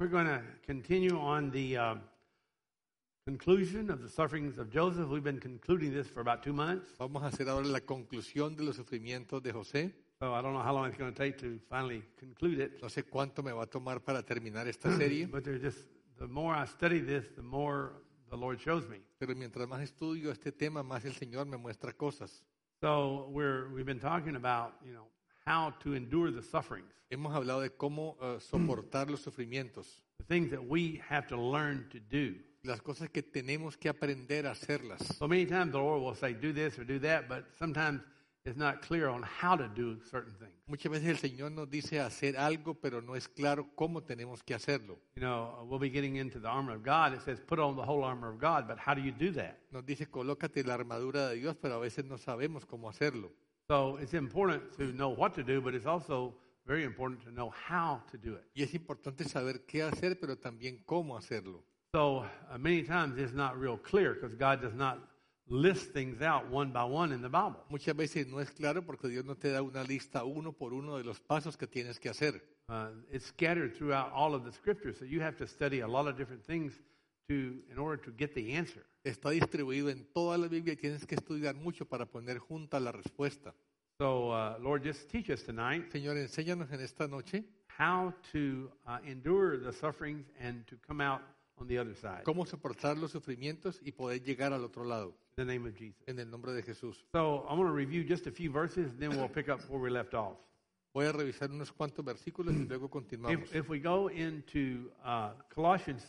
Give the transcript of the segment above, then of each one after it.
We're going to continue on the conclusion of the sufferings of Joseph. We've been concluding this for about 2 months. Vamos a hacer ahora la conclusión de los sufrimientos de José. So I don't know how long it's going to take to finally conclude it. No sé cuánto me va a tomar para terminar esta serie, But the more I study this, the more the Lord shows me. pero mientras más estudio este tema, más el Señor me muestra cosas. So we've been talking about, how to endure the sufferings, Hemos hablado de cómo soportar los sufrimientos, the things that we have to learn to do. las cosas que tenemos que aprender a hacerlas. So many times the Lord will say, do this or do that, but sometimes it's not clear on how to do certain things. Muchas veces el Señor nos dice hacer algo, pero no es claro cómo tenemos que hacerlo. We'll be getting into the armor of God. It says, put on the whole armor of God, but how do you do that? Nos dice, colócate la armadura de Dios, pero a veces no sabemos cómo hacerlo. So it's important to know what to do, but it's also very important to know how to do it. Y es importante saber qué hacer, pero también cómo hacerlo. So many times it's not real clear because God does not list things out one by one in the Bible. Muchas veces no es claro porque Dios no te da una lista uno por uno de los pasos que tienes que hacer. It's scattered throughout all of the scriptures, so you have to study a lot of different things in order to get the answer. Está distribuido en toda la Biblia y tienes que estudiar mucho para poner junta la respuesta. So, Lord, just teach us tonight Señor, enséñanos en esta noche how to endure the sufferings and to come out on the other side. cómo soportar los sufrimientos y poder llegar al otro lado. In the name of Jesus. En el nombre de Jesús. So, I'm going to review just a few verses, then we'll pick up where we left off. Voy a revisar unos cuantos versículos y luego continuamos. If we go into Colossians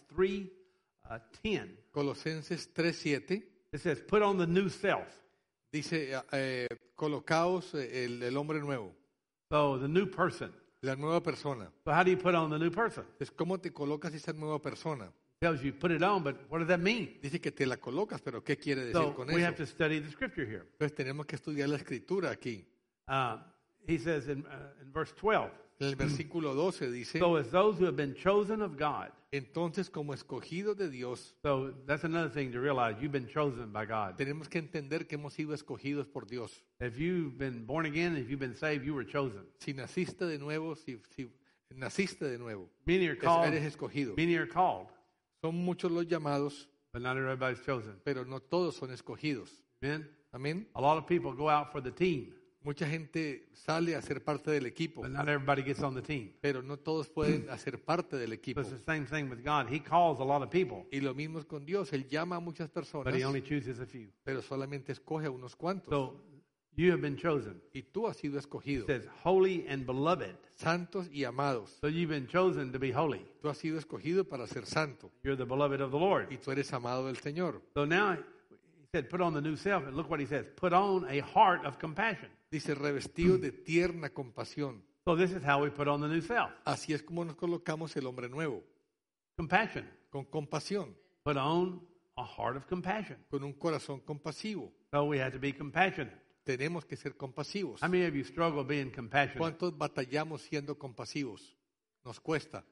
3:10, Colosenses 3:7 it says, "Put on the new self." dice, colocaos el hombre nuevo, So, the new person. la nueva persona. So, how do you put on the new person? Es cómo te colocas esa nueva persona. It tells you put it on, but what does that mean? Dice que te la colocas, pero ¿qué quiere decir So, con we have eso? to study the scripture here. Entonces tenemos que estudiar la escritura aquí. He says in verse 12, En el versículo 12 dice, "So as those who have been chosen of God." entonces como escogidos de Dios, So that's another thing to realize. You've been chosen by God. tenemos que entender que hemos sido escogidos por Dios. If you've been born again, if you've been saved, you were chosen. Si naciste de nuevo, si naciste de nuevo, Many are called. eres escogido. Many are called, Son muchos los llamados, but not everybody's chosen. pero no todos son escogidos. Amen. Amén. A lot of people go out for the team, Mucha gente sale a ser parte del equipo, but not everybody gets on the team. pero no todos pueden hacer parte del equipo. But it's the same thing with God. He calls a lot of people, Y lo mismo es con Dios. Él llama a muchas personas, but He only chooses a few. pero solamente escoge a unos cuantos. So you have been chosen. Y tú has sido It escogido, says holy and beloved. santos y amados. So you've been chosen to be holy. Tú has sido escogido para ser santo You're the beloved of the Lord. y tú eres amado del Señor. So now He said, put on the new self, and look what He says: put on a heart of compassion. Dice, revestido de tierna compasión. So this is how we put on the new self: Así es como nos colocamos el hombre nuevo, compassion. con compasión, Put on a heart of compassion. con un corazón compasivo. So we have to be compassionate. Tenemos que ser compasivos. How many of you struggle being compassionate? ¿Cuántos batallamos siendo compasivos? Nos cuesta.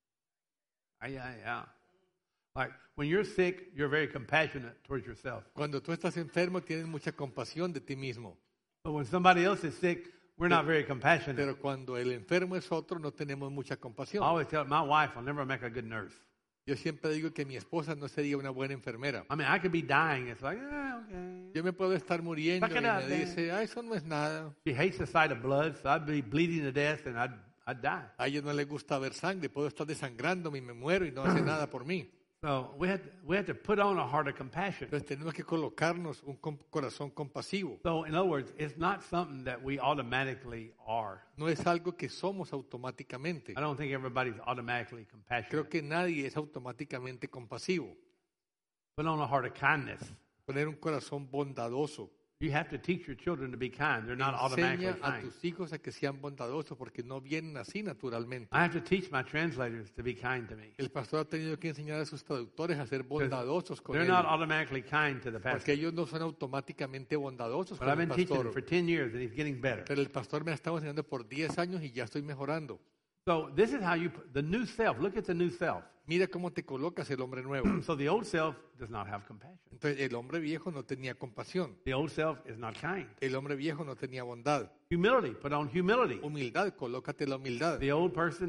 Yeah. Like when you're sick, you're very compassionate towards yourself. Cuando tú estás enfermo, tienes mucha compasión de ti mismo. But when somebody else is sick, we're not very compassionate. Pero cuando el enfermo es otro, no tenemos mucha I compasión. always tell my wife will never make a good nurse. Yo siempre digo que mi esposa no sería una buena enfermera. I mean, I could be dying. It's like, okay. Yo me puedo estar muriendo Back y it up, me man. dice, eso no es nada. She hates the sight of blood, so I'd be bleeding to death and I'd die. A ella no le gusta ver sangre, puedo estar desangrándome y me muero y no hace nada por mí. So we have to put on a heart of compassion. Entonces tenemos que colocarnos un corazón compasivo. So in other words, it's not something that we automatically are. No es algo que somos automáticamente. I don't think everybody's automatically compassionate. Creo que nadie es automáticamente compasivo. Put on a heart of kindness. Poner un corazón bondadoso. You have to teach your children to be kind. They're not automatically Enseña a kind. tus hijos a que sean bondadosos porque no vienen así naturalmente. I have to teach my translators to be kind to me. El pastor ha tenido que enseñar a sus traductores a ser bondadosos con They're él. not automatically kind to the Porque pastor. ellos no son automáticamente bondadosos But con I've el been teaching him pastor. for 10 years and he's getting better. Pero el pastor me ha estado enseñando por 10 años y ya estoy mejorando. So this is how you put the new self. Look at the new self. Mira cómo te colocas el hombre nuevo. So the old self does not have compassion. Entonces el hombre viejo no tenía compasión. The old self is not kind. El hombre viejo no tenía bondad. Humility. Put on humility. Humildad, colócate la humildad. The old person is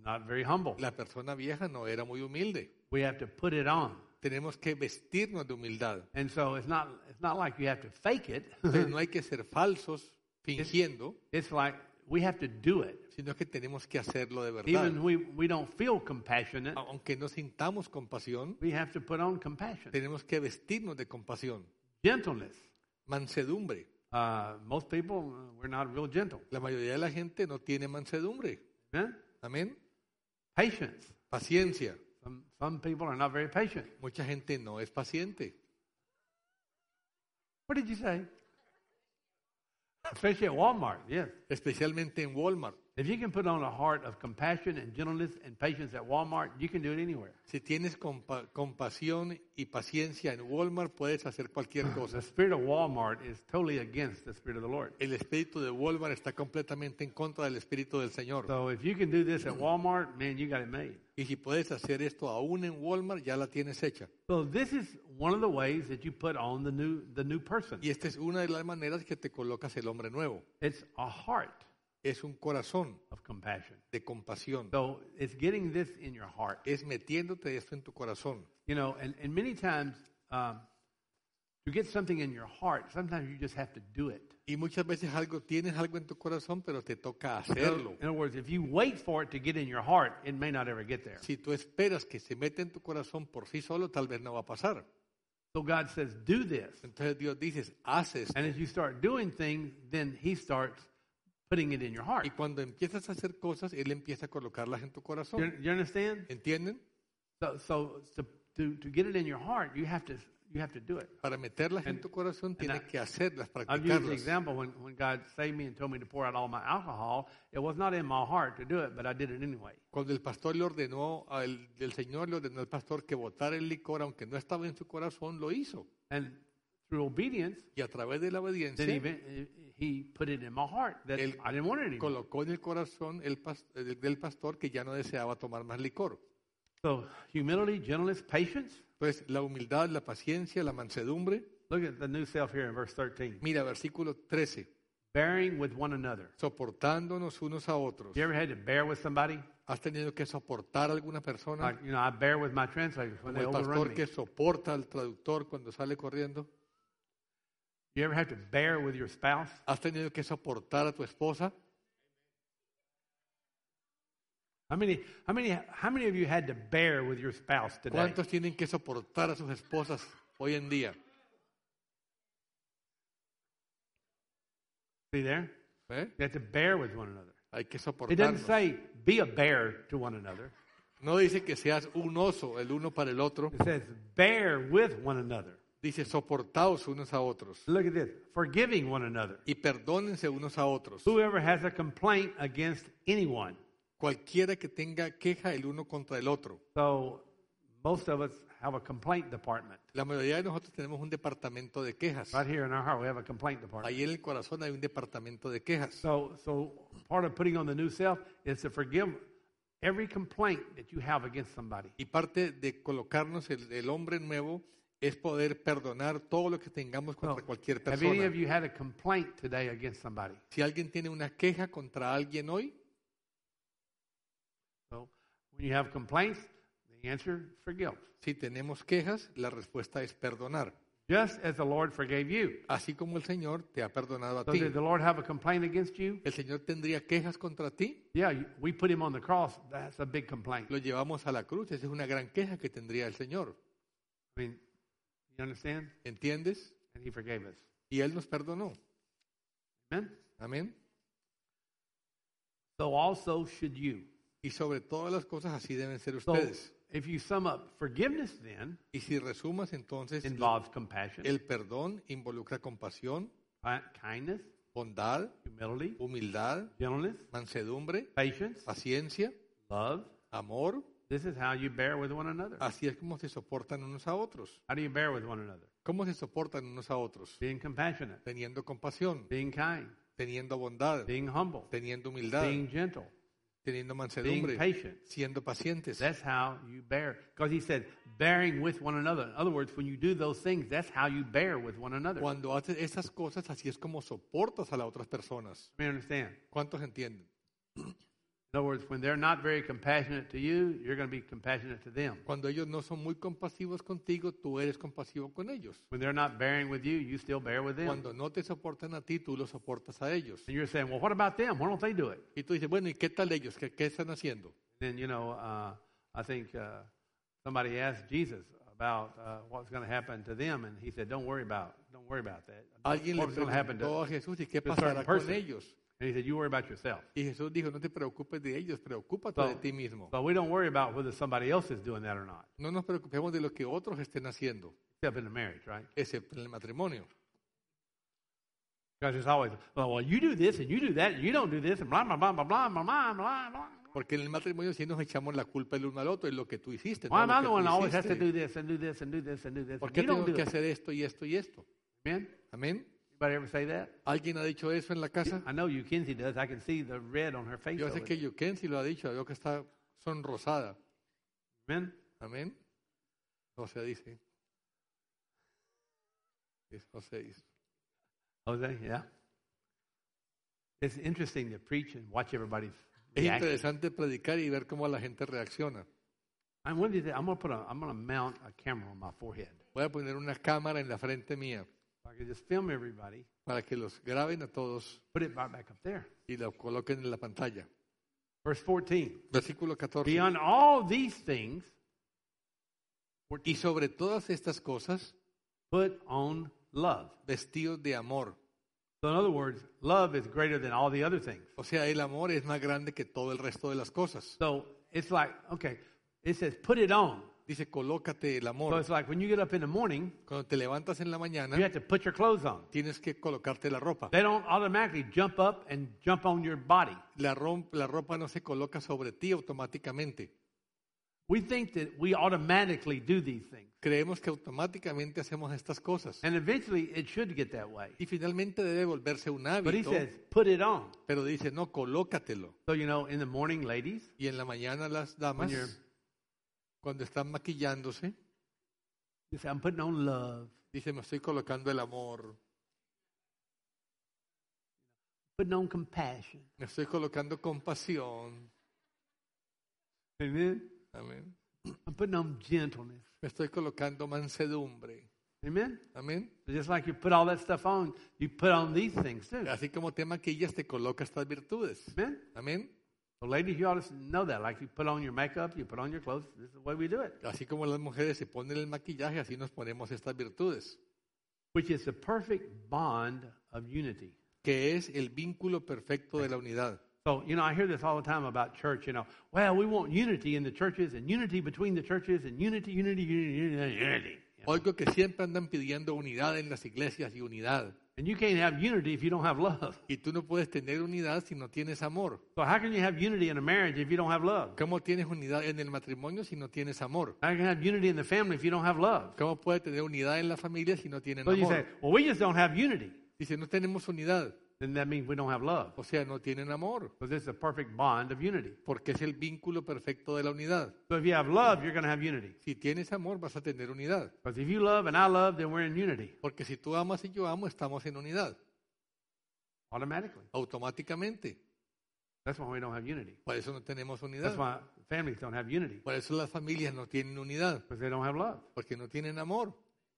not very humble. La persona vieja no era muy humilde. We have to put it on. Tenemos que vestirnos de humildad. And so it's not like you have to fake it. Entonces, no hay que ser falsos, fingiendo, It's like we have to do it. sino que tenemos que hacerlo de verdad. Even we don't feel compassionate, Aunque no sintamos compasión, we have to put on compassion. tenemos que vestirnos de compasión. Gentleness. Mansedumbre. Most people, we're not real gentle. La mayoría de la gente no tiene mansedumbre. Amen? Amén. Patience. Paciencia. Some people are not very patient. Mucha gente no es paciente. What did you say? Especially at Walmart, yes. Especialmente en Walmart. If you can put on a heart of compassion and gentleness and patience at Walmart, you can do it anywhere. Si tienes compasión y paciencia en Walmart, puedes hacer cualquier cosa. The spirit of Walmart is totally against the spirit of the Lord. El espíritu de Walmart está completamente en contra del espíritu del Señor. So if you can do this at Walmart, man, you got it made. Y si puedes hacer esto aún en Walmart, ya la tienes hecha. So this is one of the ways that you put on the new person. Y esta es una de las maneras que te colocas el hombre nuevo. It's a heart Es un corazón of compassion. de compasión. So it's getting this in your heart. Es metiéndote esto en tu corazón. You know, and many times to get something in your heart, sometimes you just have to do it. Y muchas veces tienes algo en tu corazón, pero te toca hacerlo. In other words, if you wait for it to get in your heart, it may not ever get there. Si tú esperas que se meta en tu corazón por sí solo, tal vez no va a pasar. So God says, do this. Entonces Dios dice, haz esto. And as you start doing things, then He starts putting it in your heart. Y cuando empiezas a hacer cosas, Él empieza a colocarlas en tu corazón. You understand? ¿Entienden? So to get it in your heart, you have to do it. Para meterlas en tu corazón, tienes que hacerlas, I've used the practicarlas. example when God saved me and told me to pour out all my alcohol, it was not in my heart to do it, but I did it anyway. Cuando el pastor le ordenó, el Señor le ordenó al pastor que botara el licor, aunque no estaba en su corazón, lo hizo. And through obedience, Y a través de la obediencia, then he put it in my heart that Él I didn't want it anymore. colocó en el corazón del pastor que ya no deseaba tomar más licor. So humility, gentleness, patience. Entonces, la humildad, la paciencia, la mansedumbre. Look at the new self here in verse 13. Mira, versículo 13. Bearing with one another. Soportándonos unos a otros. You ever had to bear with somebody? ¿Has tenido que soportar a alguna persona? Like, I bear with my translators when Como they el overrun pastor me. que soporta al traductor cuando sale corriendo. You ever have to bear with your spouse? ¿Has tenido que soportar a tu esposa? How many of you had to bear with your spouse today? ¿Cuántos tienen que soportar a sus esposas hoy en día? See there? ¿Eh? You have to bear with one another. Hay que It doesn't soportarnos. say be a bear to one another. No dice que seas un oso el uno para el otro. It says bear with one another. Dice soportaos unos a otros. Look at this. Forgiving one another. Y perdónense unos a otros. Whoever has a complaint against anyone. Cualquiera que tenga queja el uno contra el otro. So most of us have a complaint department. La mayoría de nosotros tenemos un departamento de quejas. Right here in our heart, we have a complaint department. Ahí en el corazón hay un departamento de quejas. So part of putting on the new self is to forgive every complaint that you have against somebody. Y parte de colocarnos el hombre nuevo es poder perdonar todo lo que tengamos contra cualquier Have any persona. of you had a complaint today against somebody? Si alguien tiene una queja contra alguien hoy, So when you have complaints, the answer is forgive. si tenemos quejas, la respuesta es perdonar. Just as the Lord forgave you. Así como el Señor te ha perdonado a So ti. did the Lord have a complaint against you? ¿El Señor tendría quejas contra ti? Yeah, we put him on the cross. That's a big complaint. Lo llevamos a la cruz. Esa es una gran queja que tendría el Señor. I mean, you understand? ¿Entiendes? And he forgave us. Y Él nos perdonó. Amen? Amén. So also should you. Y sobre todas las cosas así deben ser So ustedes. if you sum up, forgiveness then Y si resumas entonces, involves compassion, el perdón involucra compasión, kindness, bondad, humility, humildad, gentleness, mansedumbre, patience, paciencia, love. amor. This is how you bear with one another. Así es como se soportan unos a otros. How do you bear with one another? ¿Cómo se soportan unos a otros? Being compassionate, Teniendo compasión, being kind, teniendo bondad, being humble, teniendo humildad, being gentle, teniendo being mansedumbre, patient. siendo pacientes. That's how you bear. Because he said, bearing with one another. In other words, when you do those things, that's how you bear with one another. Cuando haces esas cosas, así es como soportas a las otras personas. Let me understand. ¿Cuántos entienden? In In other words, when they're not very compassionate to you, you're going to be compassionate to them. Cuando ellos no son muy compasivos contigo, tú eres compasivo con ellos. When they're not bearing with you, you still bear with them. Cuando no te soportan a ti, tú los soportas a ellos. And you're saying, well, what about them? Why don't they do it? Y tú dices, bueno, ¿y qué tal ellos? ¿Qué están haciendo? Then, I think somebody asked Jesus about what's going to happen to them, and he said, don't worry about that. Alguien le What's going to happen preguntó a to Jesús, ¿y qué to a certain pasará con person? ellos? And he said, you worry about yourself. Y Jesús dijo, no te preocupes de ellos, preocúpate de ti mismo. So we don't worry about whether somebody else is doing that or not, No nos preocupemos de lo que otros estén haciendo, except in the marriage, right? excepto en el matrimonio. Because it's always, well, you do this and you do that and you don't do this and blah, blah, blah, blah, blah, blah, blah, blah, blah. Porque en el matrimonio sí nos echamos la culpa el uno al otro, es lo que tú hiciste. Why no am I lo the que one tú that always has to hiciste. do this and do this and do this and do this? ¿Por And qué you don't tengo do que it. hacer esto y esto y esto? Amen? Amén. Anybody ever say that? ¿Alguien ha dicho eso en la casa? I know you, Kinsey does. I can see the red on her face. Yo sé over que there. Yukensi lo ha dicho, veo que está sonrosada. Amen? Amén. No se dice. No se dice. Jose, yeah? It's interesting to preach and watch everybody's Es reaction. interesante predicar y ver cómo la gente reacciona. I'm going to mount a camera on my forehead. Voy a poner una cámara en la frente mía If I could just film everybody, para que los graben a todos put it right back up there. y lo coloquen en la pantalla. Verse 14. Versículo 14. Beyond all these things, Y sobre todas estas cosas, put on love. vestidos de amor. So in other words, love is greater than all the other things. O sea, el amor es más grande que todo el resto de las cosas. So it's like, okay, it says put it on. Dice, colócate el So amor. it's like when you get up in the morning, Cuando te levantas en la you mañana, have to put your clothes on. tienes que colocarte la ropa. They don't automatically jump up and jump on your body. La ropa no se coloca sobre ti automáticamente. We think that we automatically do these things. Creemos que automáticamente hacemos estas cosas. And eventually it should get that way. Y finalmente debe volverse un But he hábito, says, put it on. pero dice, no, colócatelo. So, in the morning, ladies, Y en la mañana las damas, When you're- cuando están maquillándose, you say, I'm putting on love, dice, me estoy colocando el amor, putting on compassion. me estoy colocando compasión, Amen? amén. I'm putting on gentleness. Me estoy colocando mansedumbre, Amen? amén. Just like you put all that stuff on, you put on these things too. Así como te maquillas, te coloca estas virtudes, Amen? amén. So ladies, you ought to know that. Like you put on your makeup, you put on your clothes. This is the way we do it. Así como las mujeres se ponen el maquillaje, así nos ponemos estas virtudes, Which is the perfect bond of unity. que es el vínculo perfecto de la unidad. So, I hear this all the time about church, well, we want unity in the churches and unity between the churches and unity. Oigo que siempre andan pidiendo unidad en las iglesias y unidad. And you can't have unity if you don't have love. Y tú no puedes tener unidad si no tienes amor. So how can you have unity in a marriage if you don't have love? ¿Cómo tienes unidad en el matrimonio si no tienes amor? How can you have unity in the family if you don't have love? ¿Cómo puede tener unidad en la familia si no tienen So you say, amor? well, we just don't have unity. Dice, no tenemos unidad. Then that means we don't have love. O sea, no tienen amor. Because this is a perfect bond of unity. Porque es el vínculo perfecto de la unidad. So if you have love, you're going to have unity. Si tienes amor, vas a tener unidad. Because if you love and I love, then we're in unity. Porque si tú amas y yo amo, estamos en unidad. Automatically. Automáticamente. That's why we don't have unity. Por eso no tenemos That's unidad. why families don't have unity. Por eso las familias no tienen unidad. Because they don't have love. Porque no tienen amor.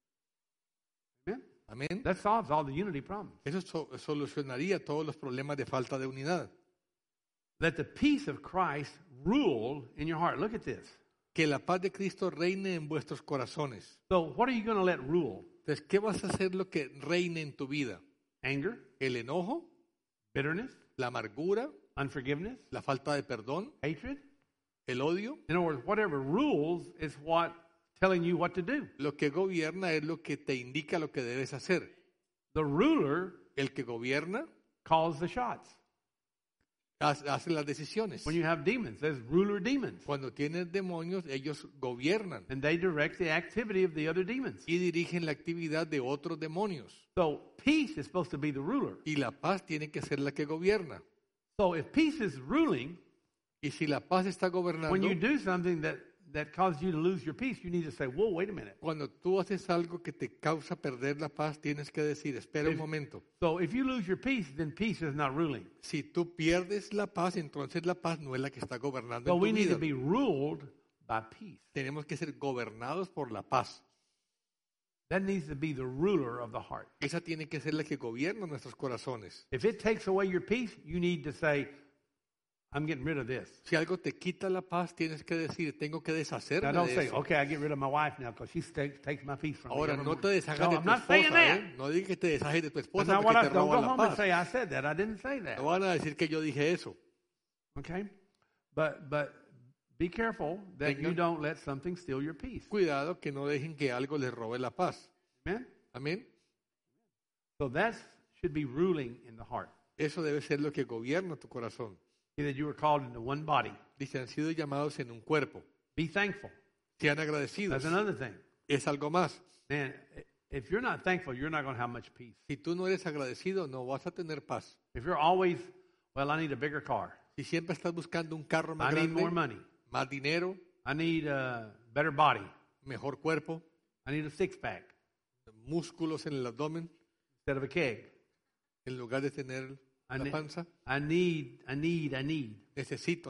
Amen? Amén. That solves all the unity problems. Eso solucionaría todos los problemas de falta de unidad. Let the peace of Christ rule in your heart. Look at this. Que la paz de Cristo reine en vuestros corazones. So what are you going to let rule? Entonces, ¿qué vas a hacer lo que reine en tu vida? Anger, ¿El enojo? bitterness, ¿La amargura? unforgiveness, ¿La falta de perdón? hatred? ¿El odio? In other words, whatever rules is what telling you what to do. Lo que gobierna es lo que te indica lo que debes hacer. The ruler El que gobierna calls the shots. hace las decisiones. When you have demons, there's ruler demons. Cuando tienes demonios, ellos gobiernan And they direct the activity of the other demons. y dirigen la actividad de otros demonios. So peace is supposed to be the ruler. Y la paz tiene que ser la que gobierna. So if peace is ruling, Y si la paz está gobernando, when you do something that that causes you to lose your peace, you need to say, whoa, wait a minute. Cuando tú haces algo que te causa perder la paz, tienes que decir, espera un momento. So if you lose your peace, then peace is not ruling. Si tú pierdes la paz, entonces la paz no es la que está gobernando So en tu we need vida. to be ruled by peace. Tenemos que ser gobernados por la paz. That needs to be the ruler of the heart. Esa tiene que ser la que gobierna nuestros corazones. If it takes away your peace, you need to say, I'm getting rid of this. Si algo te quita la paz, tienes que decir, tengo que Now deshacerme don't de say, eso. okay, I get rid of my wife now because she takes my peace from me. Ahora, every no morning." te deshagas No, de I'm tu not saying esposa, that. ¿eh? No digas que te deshagas de tu That's esposa not what porque I te don't roba go la home and paz. say I said that. I didn't say that. No van a decir que yo dije eso. Okay? But be careful that you don't let something steal your peace. Cuidado que no dejen que algo les robe la paz. Amen? Amén. So that should be ruling in the heart. Eso debe ser lo que gobierna tu corazón. See that you were called into one body. Dice, han sido llamados en un cuerpo. Be thankful. Sean agradecidos. That's another thing. Es algo más. Man, if you're not thankful, you're not going to have much peace. Si tú no eres agradecido, no vas a tener paz. If you're always, well, I need a bigger car. Si siempre estás buscando un carro I más need more grande, money. más dinero, I need a better body. mejor cuerpo, I need a six-pack músculos en el abdomen, instead of a keg. en lugar de tener I la need, panza. I need. Necesito.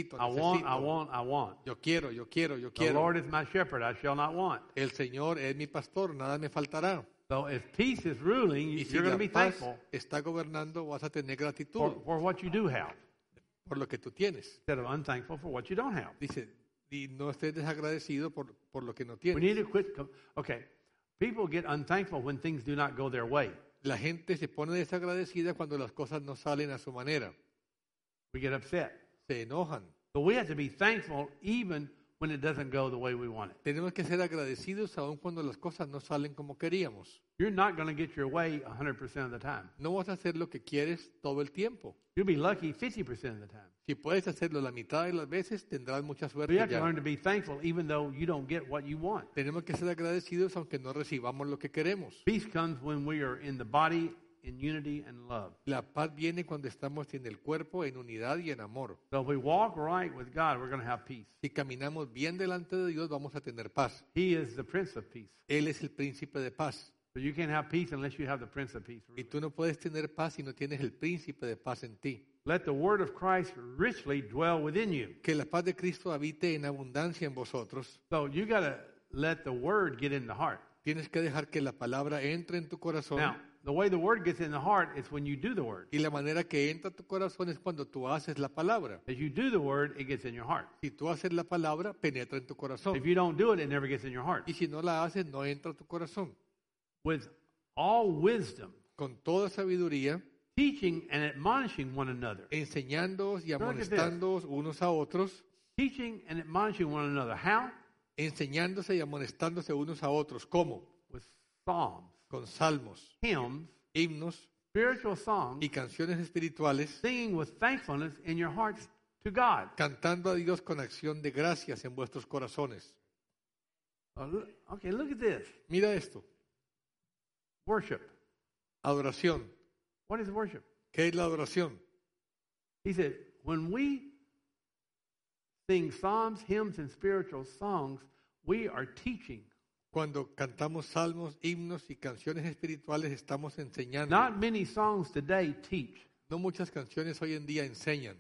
I want. Yo quiero. The Lord is my shepherd, I shall not want. El Señor es mi pastor, nada me faltará. So if peace is ruling, Y si you're going to la be paz thankful está gobernando, vas a tener gratitud for what you do have, por lo que tú tienes. instead of unthankful for what you don't have. Dice, y no estés desagradecido por lo que no We tienes. need to quit. Okay, people get unthankful when things do not go their way. La gente se pone desagradecida cuando las cosas no salen a su manera. We get upset. Se enojan. But we have to be thankful even when it doesn't go the way we want it. Tenemos que ser agradecidos aun cuando las cosas no salen como queríamos. You're not going to get your way 100% of the time. No vas a hacer lo que quieres todo el tiempo. You'll be lucky 50% of the time. Si puedes hacerlo la mitad de las veces, tendrás mucha But suerte you have to ya. learn to be thankful even though you don't get what you want. Tenemos que ser agradecidos aunque no recibamos lo que queremos. Peace comes when we are in the body in unity and love. La paz viene cuando estamos en el cuerpo, en unidad y en amor. So if we walk right with God, we're going to have peace. Si caminamos bien delante de Dios, vamos a tener paz. He is the Prince of Peace. Él es el príncipe de paz. But you can't have peace unless you have the Prince of Peace. Y tú no puedes tener paz si no tienes el príncipe de paz en ti. Let the word of Christ richly dwell within you. Que la paz de Cristo habite en abundancia en vosotros. So you got to let the word get in the heart. Tienes que dejar que la palabra entre en tu corazón. Now, the way the word gets in the heart is when you do the word. Y la manera que entra a tu corazón es cuando tú haces la palabra. As you do the word, it gets in your heart. Si tú haces la palabra, penetra en tu corazón. If you don't do it, it never gets in your heart. Y si no la haces, no entra a tu corazón. With all wisdom, Con toda sabiduría, teaching and admonishing one another. enseñándoos y Look at this. amonestándoos unos a otros, Teaching and admonishing one another. How? enseñándose y amonestándose unos a otros. ¿Cómo? With psalms, Con salmos, hymns, himnos spiritual songs, y canciones espirituales, singing with thankfulness in your hearts to God. cantando a Dios con acción de gracias en vuestros corazones. Okay, look at this. Mira esto, Worship. adoración. What is worship? ¿Qué es la adoración? He said, when we sing psalms, hymns, and spiritual songs, we are teaching. Cuando cantamos salmos, himnos y canciones espirituales, estamos enseñando. Not many songs today teach. No muchas canciones hoy en día enseñan.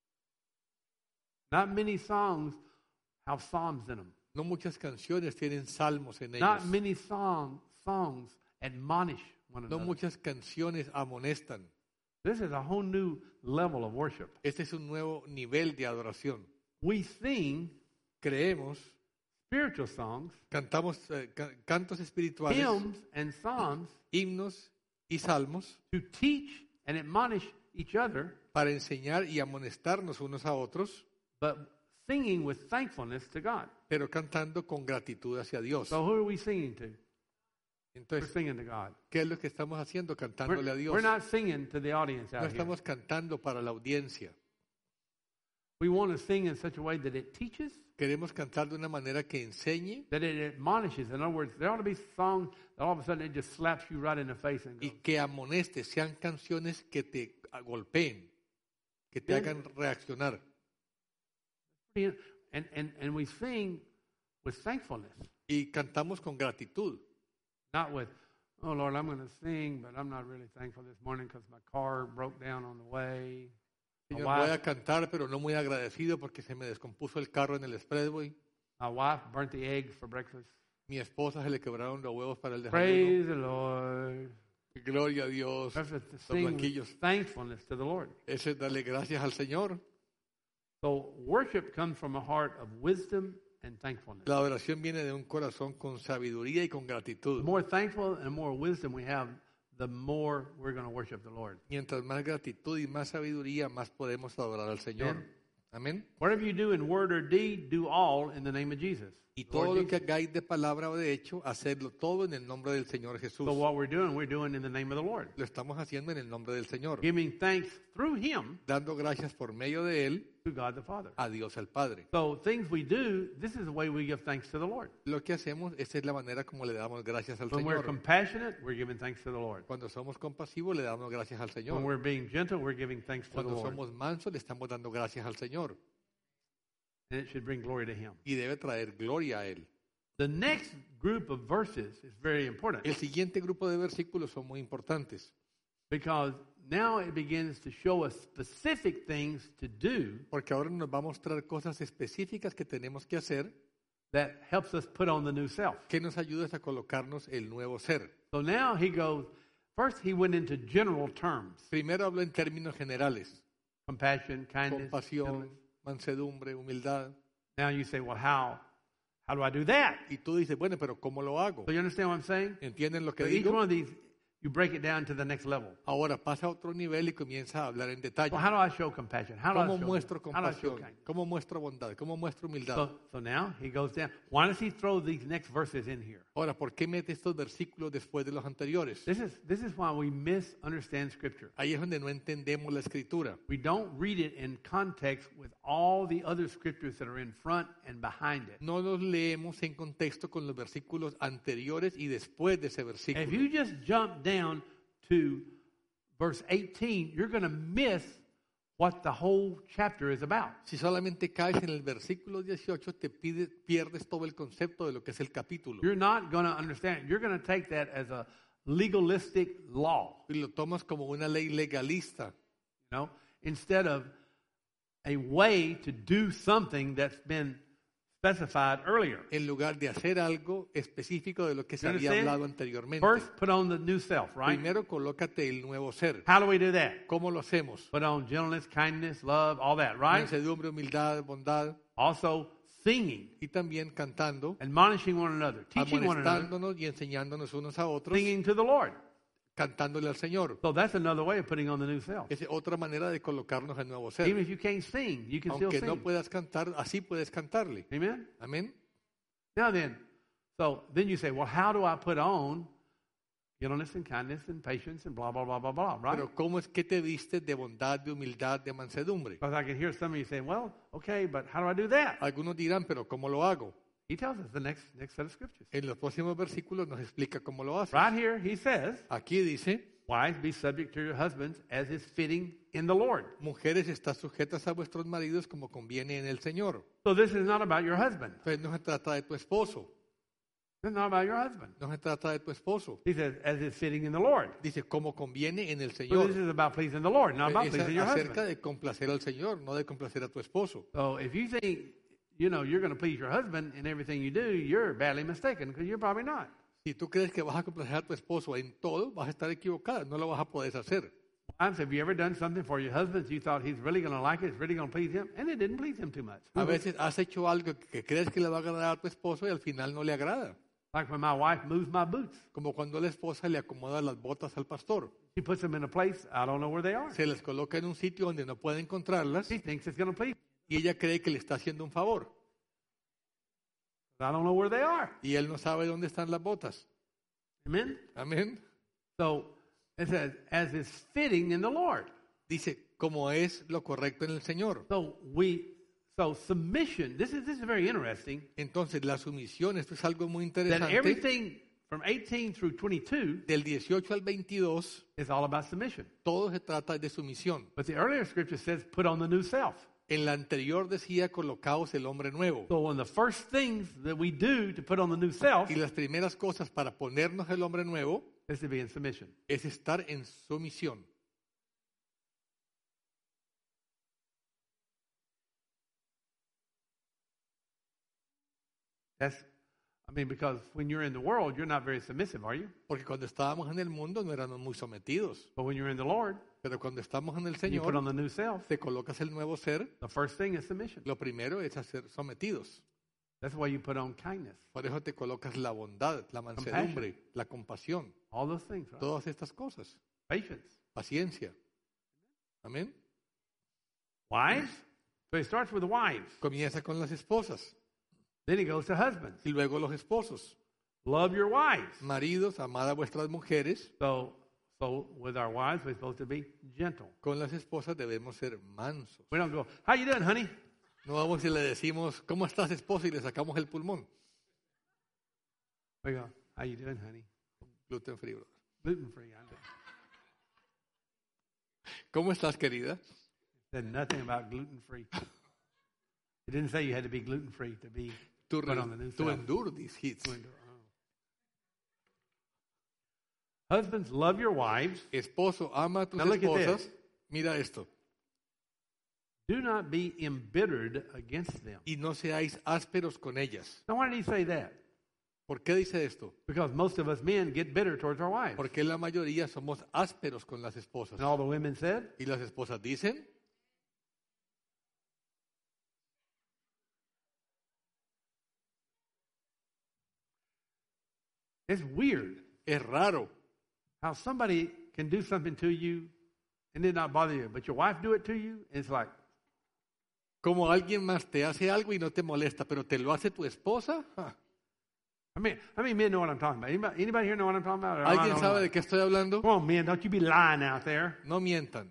Not many songs have psalms in them. No muchas canciones tienen salmos en ellos. Not many songs admonish one No another. muchas canciones amonestan. This is a whole new level of worship. Este es un nuevo nivel de adoración. We sing Creemos, spiritual songs, cantamos cantos espirituales, hymns, and psalms himnos y salmos to teach and admonish each other, para enseñar y amonestarnos unos a otros, but singing with thankfulness to God. pero cantando con gratitud hacia Dios. So who are we singing to? We're Entonces, singing to God. ¿qué es lo que estamos haciendo? Cantándole a Dios. We're not singing to the audience No out here. estamos cantando para la audiencia. We want to sing in such a way that it teaches, Queremos cantar de una manera que enseñe that it admonishes. In other words, there ought to be songs that all of a sudden it just slaps you right in the face and y goes, que amoneste, sean canciones que te golpeen, que te Bien. hagan reaccionar. and we sing with thankfulness, y cantamos con gratitud. not with, oh Lord, I'm going to sing, but I'm not really thankful this morning because my car broke down on the way. Señor, voy a cantar, pero no muy agradecido porque se me descompuso el carro en el expressway. My wife burnt the eggs for breakfast. Mi esposa se le quebraron los huevos para el desayuno. Praise the Lord. Gloria a Dios. That's to Los sing blanquillos. with thankfulness to the Lord. Ese es darle gracias al Señor. So worship comes from a heart of wisdom and thankfulness. La adoración viene de un corazón con sabiduría y con The gratitud. more thankful and more wisdom we have, the more we're going to worship the Lord. Mientras más gratitud y más sabiduría, más podemos adorar al Señor. Amén. Whatever you do in word or deed, do all in the name of Jesus. Y Lord todo lo que Jesus. hagáis de palabra o de hecho, hacedlo todo en el nombre del Señor Jesús. So what we're doing in the name of the Lord. Lo estamos haciendo en el nombre del Señor, Giving thanks through Him dando gracias por medio de Él to God the Father. a Dios el Padre. So things we do, this is the way we give thanks to the Lord. Lo que hacemos, esa es la manera como le damos gracias al When we're Señor. compassionate, we're giving thanks to the Lord. Cuando somos compasivos, le damos gracias al When Señor. we're being gentle, we're giving thanks to the Cuando Lord. somos mansos, le estamos dando gracias al Señor. And it should bring glory to Him. Y debe traer gloria a Él. The next group of verses is very important El siguiente grupo de versículos son muy importantes, because now it begins to show us specific things to do porque ahora nos va a mostrar cosas específicas que tenemos que hacer that helps us put on the new self. que nos ayudan a colocarnos el nuevo ser. So now he goes, first he went into general terms. Primero hablo en términos generales, Compassion, kindness, compasión, gentleness. mansedumbre, humildad. Now you say, well, how do I do that? Y tú dices, bueno, pero ¿cómo lo hago? So you understand what I'm saying? ¿Entienden lo que So each digo? one of these, you break it down to the next level. Ahora pasa a otro nivel y comienza a hablar en detalle. Well, how do I show compassion? How do I ¿Cómo show muestro how do I show compasión? kindness? ¿Cómo muestro bondad? ¿Cómo muestro humildad? So now he goes down. Why does he throw these next verses in here? Ahora, ¿por qué mete estos versículos después de los anteriores? This is why we misunderstand Scripture. Ahí es donde no entendemos la escritura. We don't read it in context with all the other scriptures that are in front and behind it. No los leemos en contexto con los versículos anteriores y después de ese If versículo. you just jump down to verse 18, you're going to miss what the whole chapter is about. Si solamente caes en el versículo 18, pierdes todo el concepto de lo que es el capítulo. You're not going to understand it. You're going to take that as a legalistic law, Y lo tomas como una ley legalista, you know, instead of a way to do something that's been specified earlier. en lugar de hacer algo específico de lo que se You había understand? hablado anteriormente. First, put on the new self, right? Primero, colócate el nuevo ser. How do we do that? ¿Cómo lo hacemos? Put on gentleness, kindness, love, all that, right? Mansedumbre, humildad, bondad. Also, singing, Y también cantando, admonishing one another, teaching one another, amonestándonos y enseñándonos unos a otros, singing to the Lord. cantándole al Señor. So that's another way of putting on the new self. Es otra manera de colocarnos el nuevo Even ser. if you can't sing, you can still Aunque no sing. puedas cantar, así puedes cantarle. Amen? Amén. Now then, so then you say, well, how do I put on gentleness and kindness and patience and blah, blah, blah, blah, blah, right? Pero ¿cómo es que te vistes de bondad, de humildad, de mansedumbre? Because I can hear some of you saying, well, okay, but how do I do that? Algunos dirán, pero ¿cómo lo hago? He tells us the next set of scriptures. En los próximos versículos nos explica cómo lo hace. Right here, he says, Aquí dice, wives, be subject to your husbands as is fitting in the Lord. mujeres, estad sujetas a vuestros maridos como conviene en el Señor. So this is not about your husband. Entonces no se trata de tu esposo, This is not about your husband. no se trata de tu esposo. He says, as is fitting in the Lord. Dice, como conviene en el So Señor. this is about pleasing the Lord, not about Es pleasing your acerca husband. de complacer al Señor, no de complacer a tu esposo. So if you think, you know, you're going to please your husband in everything you do, you're badly mistaken because you're probably not. Si tú crees que vas a complacer a tu esposo en todo, vas a estar equivocada, no lo vas a poder hacer. Wives, have you ever done something for your husband you thought he's really going to like it, it's really going to please him, and it didn't please him too much? A veces has hecho algo que crees que le va a agradar a tu esposo y al final no le agrada. Like when my wife moves my boots. Como cuando la esposa le acomoda las botas al pastor. She puts them in a place, I don't know where they are. Se les coloca en un sitio donde no puede encontrarlas She thinks it's going to please him. y ella cree que le está haciendo un favor. I don't know where they are. Y él no sabe dónde están las botas. Amen? Amén. So it says, as is fitting in the Lord. Dice, como es lo correcto en el Señor. So submission, this is very interesting, Entonces, la sumisión, esto es algo muy that interesante. everything from 18 through 22 Del 18 al 22, is all about submission. todo se trata de sumisión. But the earlier scripture says, put on the new self. En la anterior decía, colocaos el hombre nuevo. So one of the first things that we do to put on the new self Y las primeras cosas para ponernos el hombre nuevo is to be in submission. es estar en sumisión. Because when you're in the world, you're not very submissive, are you? Porque cuando estábamos en el mundo no éramos muy sometidos. But when you're in the Lord, Pero cuando estamos en el and you put on Señor, the new self, te colocas el nuevo ser. the first thing is submission. Lo primero es ser sometidos. That's why you put on kindness, Por eso te colocas la bondad, la mansedumbre, la compasión, all those things, right? todas estas cosas. Patience. Paciencia. Amén. Wives. So he starts with the wives. Comienza con las esposas Then he goes to husbands. y luego los esposos. Love your wives. Maridos, amad a vuestras mujeres. So with our wives, we're supposed to be gentle. Con las esposas debemos ser mansos. We don't go, how you doing, honey? No vamos y le decimos, ¿cómo estás, esposa? Y le sacamos el pulmón. We go, how you doing, honey? Gluten free, brother. Gluten free. I know. ¿Cómo estás, querida? Said nothing about gluten free. It didn't say you had to be gluten free to be To put on the new to self. endure these hits. Husbands, love your wives. Esposo, ama a tus Now look at esposas. this. Mira esto. Do not be embittered against them. Y no seáis ásperos con ellas. Now, why did he say that? ¿Por qué dice esto? Because most of us men get bitter towards our wives. Porque la mayoría somos ásperos con las esposas. And all the women said, Y las esposas dicen, it's weird es raro how somebody can do something to you and it not bother you, but your wife do it to you, and it's like, como alguien más te hace algo y no te molesta, pero te lo hace tu esposa. Ah. I mean, men know what I'm talking about. Anybody here know what I'm talking about? Or am I ¿Alguien the sabe only de qué estoy hablando? one? Come on, men, don't you be lying out there. No mientan.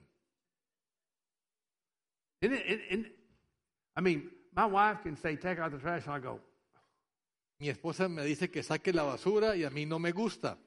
My wife can say, take out the trash, and I go, Mi esposa me dice que saque la basura y a mí no me gusta.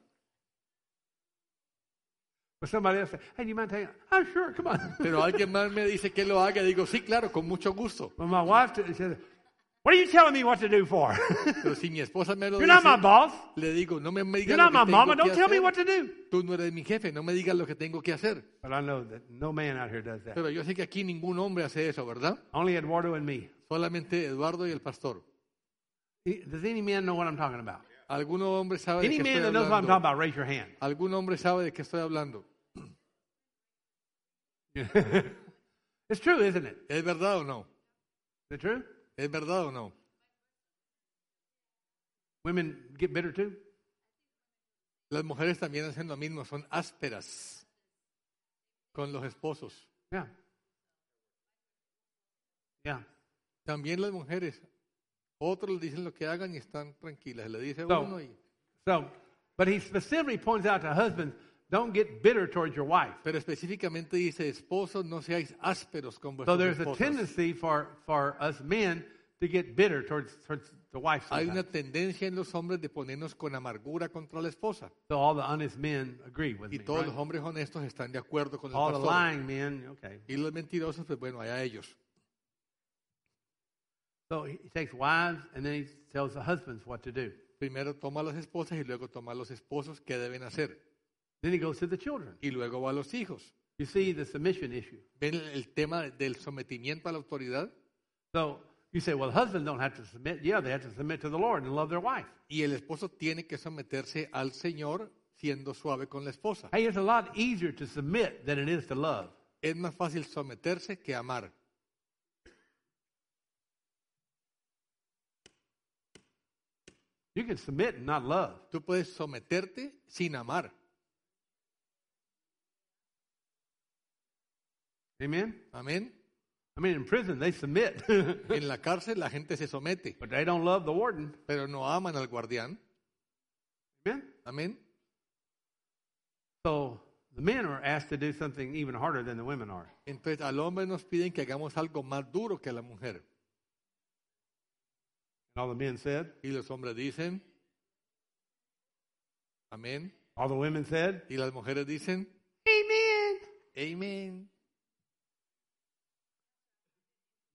but somebody else say, hey, do you mind taking it? Oh, sure, come on. Pero alguien más me dice que lo haga y digo, sí, claro, con mucho gusto. But my wife says, what are you telling me what to do for? Pero si mi esposa me lo You're not my dice, boss. le digo, no me You're digas not lo my que mama. tengo Don't que tell me hacer. what to do. Tú no eres mi jefe, no me digas lo que tengo que hacer. But I know that no man out here does that. Pero yo sé que aquí ningún hombre hace eso, ¿verdad? Only Eduardo and me. Solamente Eduardo y el pastor. Does any man know what I'm talking about? ¿Algún hombre sabe de Any qué man estoy that knows what I'm talking hablando? about, raise your hand. ¿Algún hombre sabe de qué estoy hablando? It's true, isn't it? ¿Es verdad o no? Is it true? ¿Es verdad o no? Women get bitter too? Las mujeres también hacen lo mismo, son ásperas con los esposos. Yeah. Yeah. También las mujeres, otros les dicen lo que hagan y están tranquilas. Le dice So- uno y... But he specifically points out to husbands, don't get bitter towards your wife. Pero específicamente dice, esposos, no seáis ásperos con So vuestras there's a esposas. tendency for us men to get bitter towards the wife Hay una sometimes. tendencia en los hombres de ponernos con amargura contra la esposa. So all the honest men agree with Y me, todos right? los hombres honestos están de acuerdo con el All the pastor. lying men, okay. Y los mentirosos, pues bueno, allá ellos. So he takes wives and then he tells the husbands what to do. Primero toma a las esposas y luego toma a los esposos qué deben hacer. Then he goes to the children. Y luego va a los hijos. You see the submission issue. ¿Ven el tema del sometimiento a la autoridad? So you say, well, husbands don't have to submit. Yeah, they have to submit to the Lord and love their wife. Y el esposo tiene que someterse al Señor siendo suave con la esposa. Hey, it's a lot easier to submit than it is to love. Es más fácil someterse que amar. You can submit and not love. Tú puedes someterte sin amar. Amen? Amén. In prison, they submit, En la cárcel la gente se somete, but they don't love the warden. pero no aman al guardián. Amen? Amén. So the men are asked to do something even harder than the women are. Entonces al hombre nos piden que hagamos algo más duro que a la mujer. And all the men said, Y los hombres dicen, amén. all the women said, Y las mujeres dicen, Amen. amén.